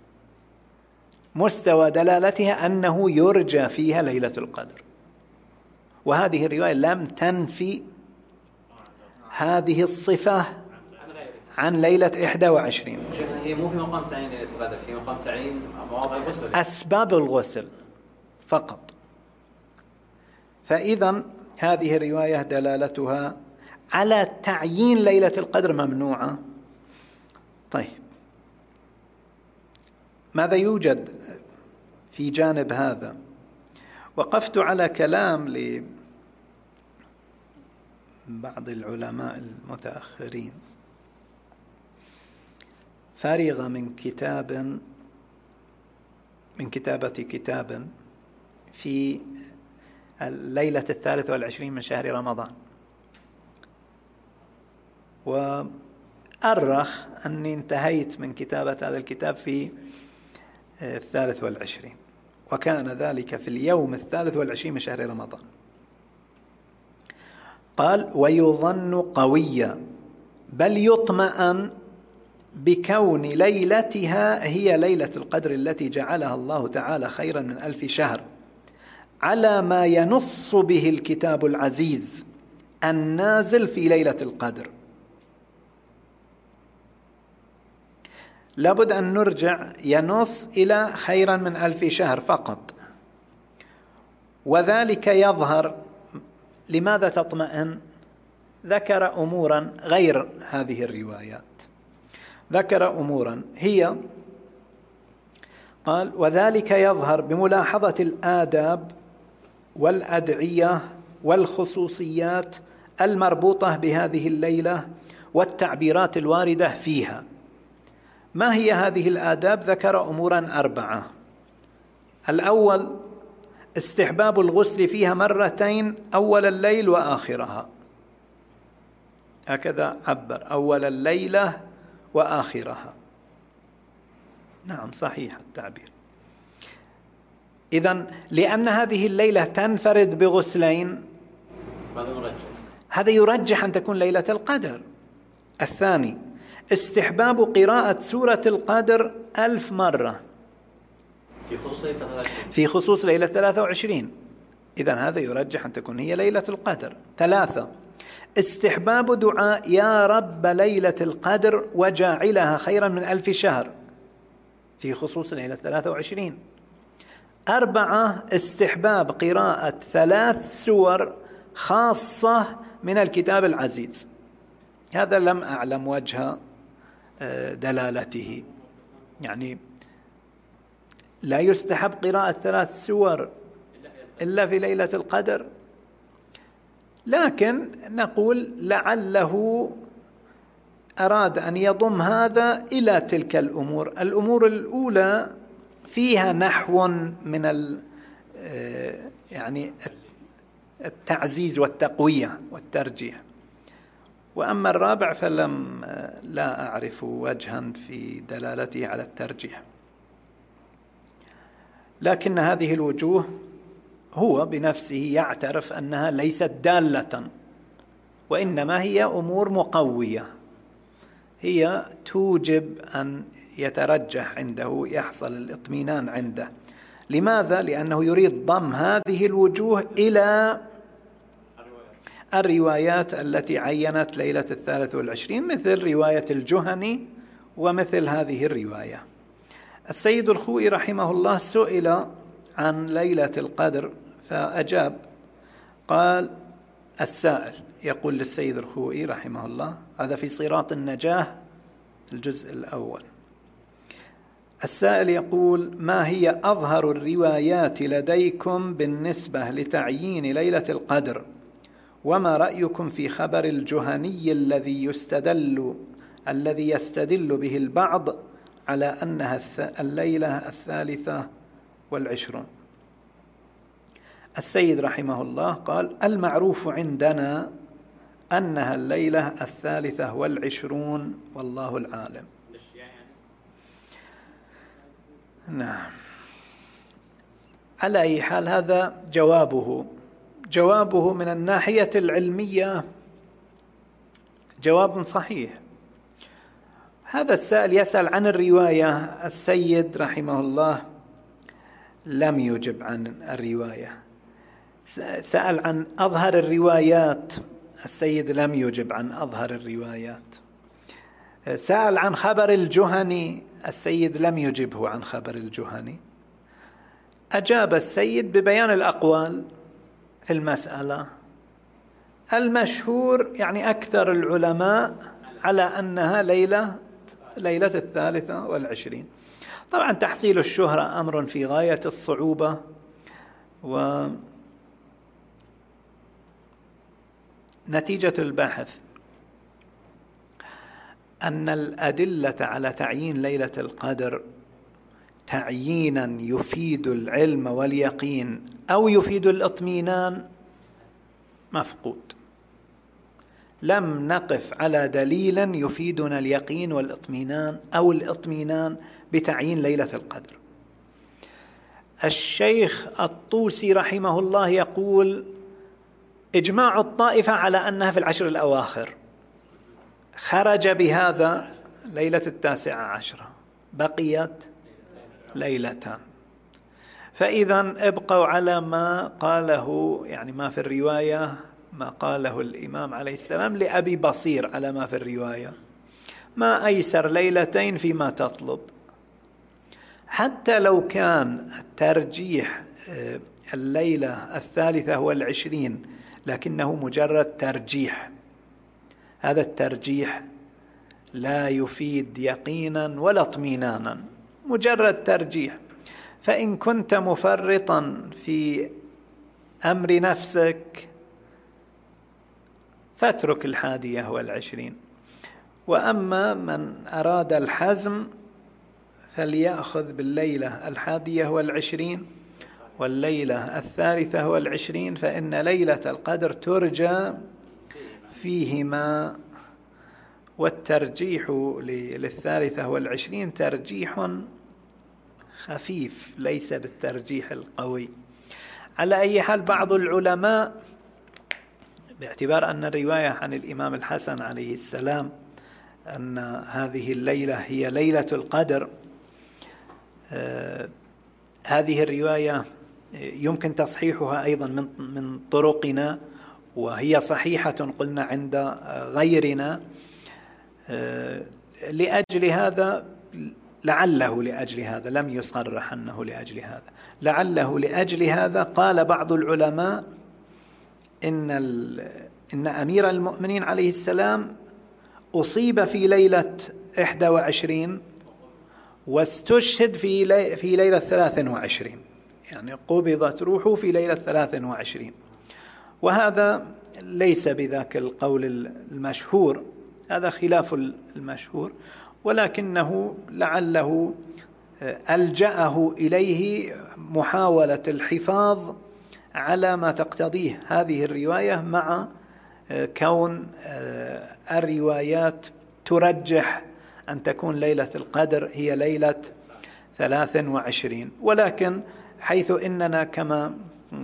مستوى دلالتها أنه يرجى فيها ليلة القدر، وهذه الرواية لم تنفي هذه الصفة عن ليلة 21. هي مو في مقام تعيين ليلة القدر، في مقام تعيين مواضع الغسل، أسباب الغسل فقط. فإذا هذه الرواية دلالتها على تعيين ليلة القدر ممنوعة. طيب ماذا يوجد في جانب هذا؟ وقفت على كلام لبعض العلماء المتأخرين فارغ من كتابة كتاب في الليلة 23 من شهر رمضان، وأرخ أني انتهيت من كتابة هذا الكتاب في 23، وكان ذلك في اليوم 23 من شهر رمضان. قال: ويظن قويا بل يطمئن بكون ليلتها هي ليلة القدر التي جعلها الله تعالى خيرا من 1000 شهر، على ما ينص به الكتاب العزيز النازل في ليلة القدر. لابد أن نرجع، ينص إلى خيرا من 1000 شهر فقط، وذلك يظهر. لماذا تطمئن؟ ذكر أمورا غير هذه الروايات، ذكر أمورا هي، قال: وذلك يظهر بملاحظة الآداب والأدعية والخصوصيات المربوطة بهذه الليلة والتعبيرات الواردة فيها. ما هي هذه الآداب؟ ذكر أمورا 4. الأول: استحباب الغسل فيها مرتين، أول الليل وآخرها، هكذا عبر، أول الليلة وآخرها. نعم، صحيح التعبير. إذن لأن هذه الليلة تنفرد بغسلين، هذا يرجح أن تكون ليلة القدر. الثاني: استحباب قراءة سورة القدر 1000 مرة في خصوص ليلة 23. إذن هذا يرجح أن تكون هي ليلة القدر. 3 استحباب دعاء يا رب ليلة القدر وجاعلها خيرا من 1000 شهر في خصوص ليلة 23. 4 استحباب قراءة 3 سور خاصة من الكتاب العزيز. هذا لم أعلم وجه دلالته، يعني لا يستحب قراءة 3 سور إلا في ليلة القدر، لكن نقول لعله أراد أن يضم هذا إلى تلك الأمور الأولى فيها نحو من يعني التعزيز والتقوية والترجيح. وأما الرابع لا أعرف وجها في دلالته على الترجيح، لكن هذه الوجوه هو بنفسه يعترف أنها ليست دالة، وإنما هي أمور مقوية، هي توجب أن يترجح عنده، يحصل الاطمئنان عنده. لماذا؟ لأنه يريد ضم هذه الوجوه إلى الروايات التي عينت ليلة 23 مثل رواية الجهني ومثل هذه الرواية. السيد الخوئي رحمه الله سئل عن ليلة القدر فأجاب، قال السائل يقول للسيد الخوئي رحمه الله، هذا في صراط النجاة الجزء الأول، السائل يقول: ما هي أظهر الروايات لديكم بالنسبة لتعيين ليلة القدر؟ وما رأيكم في خبر الجهني الذي يستدل به البعض على أنها الليلة 23؟ السيد رحمه الله قال: المعروف عندنا أنها الليلة 23 والله العالم. نعم، على أي حال هذا جوابه من الناحية العلمية جواب صحيح. هذا السائل يسأل عن الرواية، السيد رحمه الله لم يجب عن الرواية. سأل عن أظهر الروايات، السيد لم يجب عن أظهر الروايات. سأل عن خبر الجهني، السيد لم يجبه عن خبر الجهني. أجاب السيد ببيان الأقوال في المسألة. المشهور يعني أكثر العلماء على أنها ليلة 23. طبعا تحصيل الشهرة أمر في غاية الصعوبة، ونتيجة البحث أن الأدلة على تعيين ليلة القدر تعيينا يفيد العلم واليقين أو يفيد الاطمئنان مفقود. لم نقف على دليل يفيدنا اليقين والاطمئنان أو الاطمئنان بتعيين ليلة القدر. الشيخ الطوسي رحمه الله يقول: إجماع الطائفة على أنها في العشر الأواخر، خرج بهذا ليلة 19، بقيت ليلتان. فإذا ابقوا على ما قاله، يعني ما في الرواية، ما قاله الإمام عليه السلام لأبي بصير على ما في الرواية: ما أيسر ليلتين فيما تطلب. حتى لو كان الترجيح الليلة 23 لكنه مجرد ترجيح، هذا الترجيح لا يفيد يقينا ولا اطمئنانا، مجرد ترجيح. فإن كنت مفرطا في أمر نفسك فاترك 21. وأما من أراد الحزم فليأخذ بالليلة 21 والليلة 23، فإن ليلة القدر ترجى فيهما، والترجيح 23 ترجيح خفيف ليس بالترجيح القوي. على أي حال بعض العلماء باعتبار أن الرواية عن الإمام الحسن عليه السلام أن هذه الليلة هي ليلة القدر، هذه الرواية يمكن تصحيحها أيضا من طرقنا، وهي صحيحة قلنا عند غيرنا. لأجل هذا، لعله لأجل هذا، لم يصرح أنه لأجل هذا، لعله لأجل هذا قال بعض العلماء إن أمير المؤمنين عليه السلام أصيب في ليلة 21 واستشهد في ليلة 23، يعني قبضت روحه في ليلة 23، وهذا ليس بذاك القول المشهور، هذا خلاف المشهور، ولكنه لعله ألجأه إليه محاولة الحفاظ على ما تقتضيه هذه الرواية، مع كون الروايات ترجح أن تكون ليلة القدر هي ليلة 23. ولكن حيث إننا كما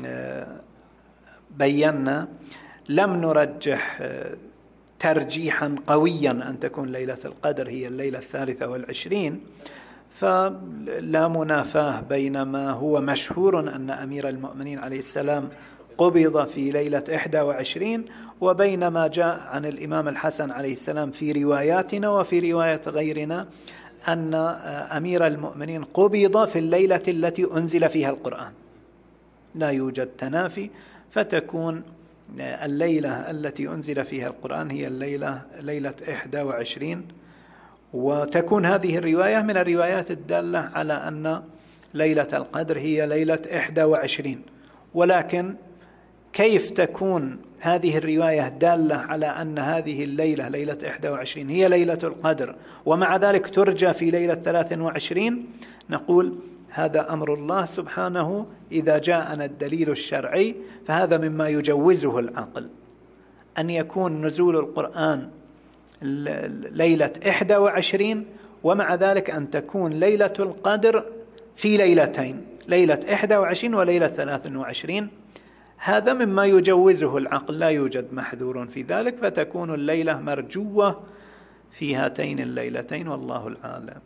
بينا لم نرجح ترجيحا قويا أن تكون ليلة القدر هي الليلة 23، فلا منافاة بين ما هو مشهور أن أمير المؤمنين عليه السلام قبض في ليلة 21 وبين ما جاء عن الإمام الحسن عليه السلام في رواياتنا وفي رواية غيرنا أن أمير المؤمنين قبض في الليلة التي أنزل فيها القرآن. لا يوجد تنافي، فتكون الليلة التي أنزل فيها القرآن هي ليلة 21، وتكون هذه الرواية من الروايات الدالة على أن ليلة القدر هي ليلة 21. ولكن كيف تكون هذه الرواية دالة على أن هذه الليلة ليلة 21 هي ليلة القدر ومع ذلك ترجى في ليلة 23؟ نقول هذا أمر الله سبحانه، إذا جاءنا الدليل الشرعي فهذا مما يجوزه العقل، أن يكون نزول القرآن ليلة 21 ومع ذلك أن تكون ليلة القدر في ليلتين، ليلة 21 وليلة 23. هذا مما يجوزه العقل، لا يوجد محذور في ذلك، فتكون الليلة مرجوة في هاتين الليلتين، والله العالم.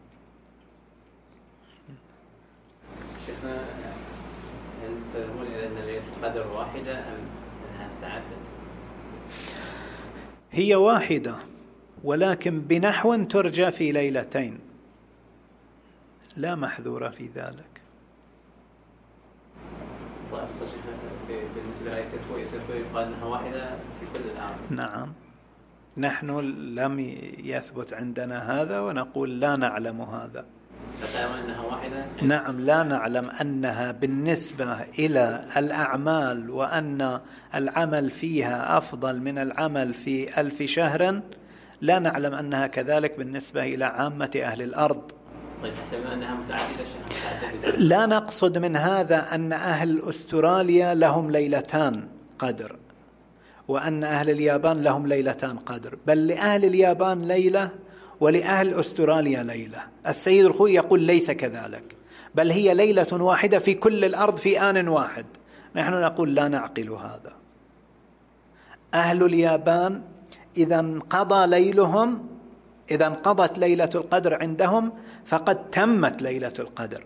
شيخنا، هل ترون أن ليلة القدر واحدة أم أنها تتعدد؟ هي واحدة، ولكن بنحو ترجى في ليلتين، لا محذور في ذلك. طيب بالنسبة لآية يقال أنها واحدة في كل الأعمال. نعم، نحن لم يثبت عندنا هذا ونقول لا نعلم هذا. فتعلم أنها واحدة؟ نعم، لا نعلم أنها بالنسبة إلى الأعمال وأن العمل فيها أفضل من العمل في 1000 شهرا، لا نعلم أنها كذلك بالنسبة إلى عامة أهل الأرض. طيب تحسبون أنها متعددة؟ لا نقصد من هذا أن أهل أستراليا لهم ليلتان قدر وأن أهل اليابان لهم ليلتان قدر، بل لأهل اليابان ليلة ولأهل أستراليا ليلة. السيد الخوئي يقول ليس كذلك، بل هي ليلة واحدة في كل الأرض في آن واحد. نحن نقول لا نعقل هذا. أهل اليابان إذا انقضى ليلهم، إذا انقضت ليلة القدر عندهم فقد تمت ليلة القدر،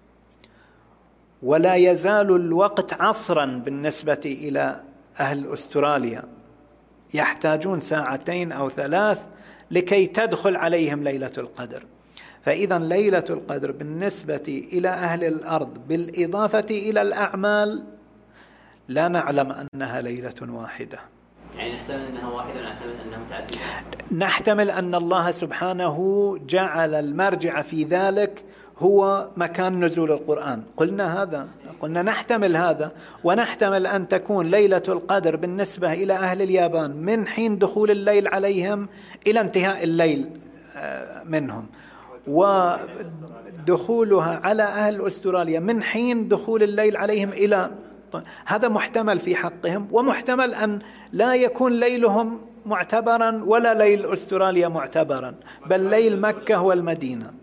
ولا يزال الوقت عصرا بالنسبة إلى أهل أستراليا، يحتاجون 2 أو 3 لكي تدخل عليهم ليلة القدر. فإذا ليلة القدر بالنسبة إلى أهل الأرض بالإضافة إلى الأعمال لا نعلم أنها ليلة واحدة. يعني نحتمل أنها واحدة ونحتمل أنها متعددة؟ نحتمل أن الله سبحانه جعل المرجع في ذلك هو مكان نزول القرآن، قلنا هذا، قلنا نحتمل هذا، ونحتمل أن تكون ليلة القدر بالنسبة إلى أهل اليابان من حين دخول الليل عليهم إلى انتهاء الليل منهم، ودخولها على أهل أستراليا من حين دخول الليل عليهم إلى، هذا محتمل في حقهم، ومحتمل أن لا يكون ليلهم معتبرا ولا ليل أستراليا معتبرا، بل ليل مكة والمدينة.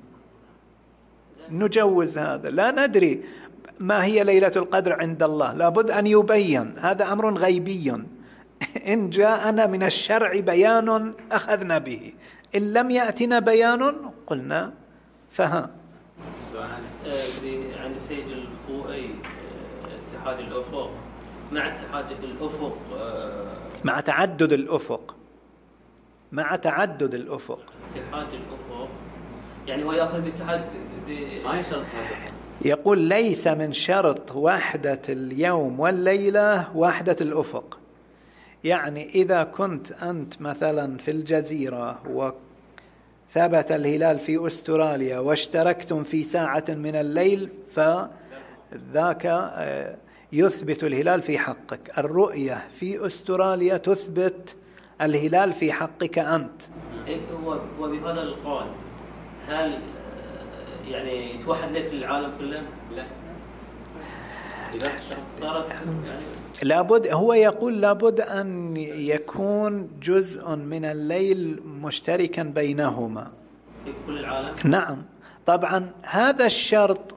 نجوز هذا، لا ندري ما هي ليلة القدر عند الله، لابد أن يبين، هذا أمر غيبي، إن جاءنا من الشرع بيان أخذنا به، إن لم يأتنا بيان قلنا فها. عند السيد الخوئي اتحاد الأفق مع اتحاد الأفق مع تعدد الأفق، مع تعدد الأفق. اتحاد الأفق يعني هو يأخذ باتحاد ما يشترط هذا. يقول ليس من شرط وحدة اليوم والليلة وحدة الأفق. يعني إذا كنت أنت مثلا في الجزيرة وثبت الهلال في أستراليا واشتركتم في ساعة من الليل فذاك يثبت الهلال في حقك. الرؤية في أستراليا تثبت الهلال في حقك أنت. وبهذا القول هل يعني يتوحد ليه في العالم كله؟ لا. إذا صارت يعني لابد، هو يقول لابد أن يكون جزء من الليل مشتركا بينهما في كل العالم. نعم طبعا هذا الشرط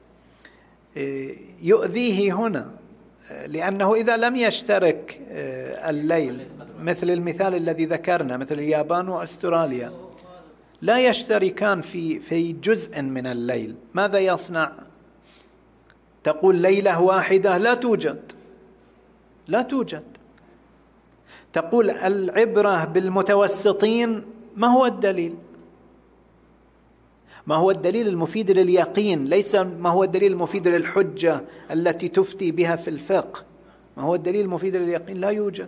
يؤذيه هنا، لأنه إذا لم يشترك الليل مثل المثال الذي ذكرنا مثل اليابان وأستراليا لا يشتركان في جزء من الليل، ماذا يصنع؟ تقول ليلة واحدة لا توجد، لا توجد. تقول العبرة بالمتوسطين، ما هو الدليل؟ ما هو الدليل المفيد لليقين، ليس ما هو الدليل المفيد للحجة التي تفتي بها في الفقه. ما هو الدليل المفيد لليقين؟ لا يوجد.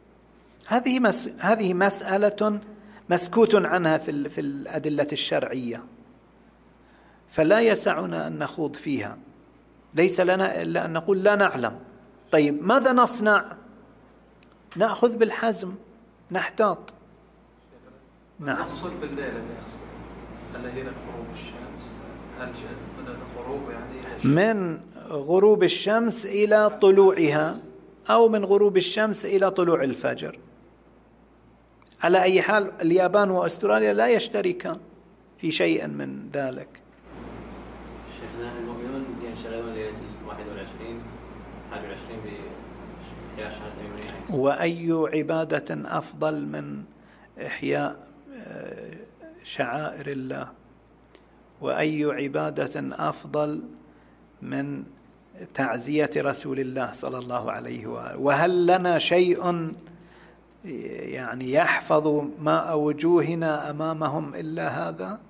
هذه مسألة مسكوت عنها في الأدلة الشرعية، فلا يسعنا أن نخوض فيها. ليس لنا إلا أن نقول لا نعلم. طيب ماذا نصنع؟ نأخذ بالحزم، نحتاط. نعم. نقصد بالليل اللي يحصل هل هي غروب الشمس؟ هل من الغروب يعني من غروب الشمس إلى طلوعها أو من غروب الشمس إلى طلوع الفجر. على أي حال اليابان وأستراليا لا يشتركان في شيء من ذلك. شيخنا المؤمنون ينشغلون ليلة 21 بإحياء شهر يعني. وأي عبادة أفضل من إحياء شعائر الله؟ وأي عبادة أفضل من تعزية رسول الله صلى الله عليه وآله؟ وهل لنا شيء يعني يحفظ ماء وجوهنا أمامهم إلا هذا؟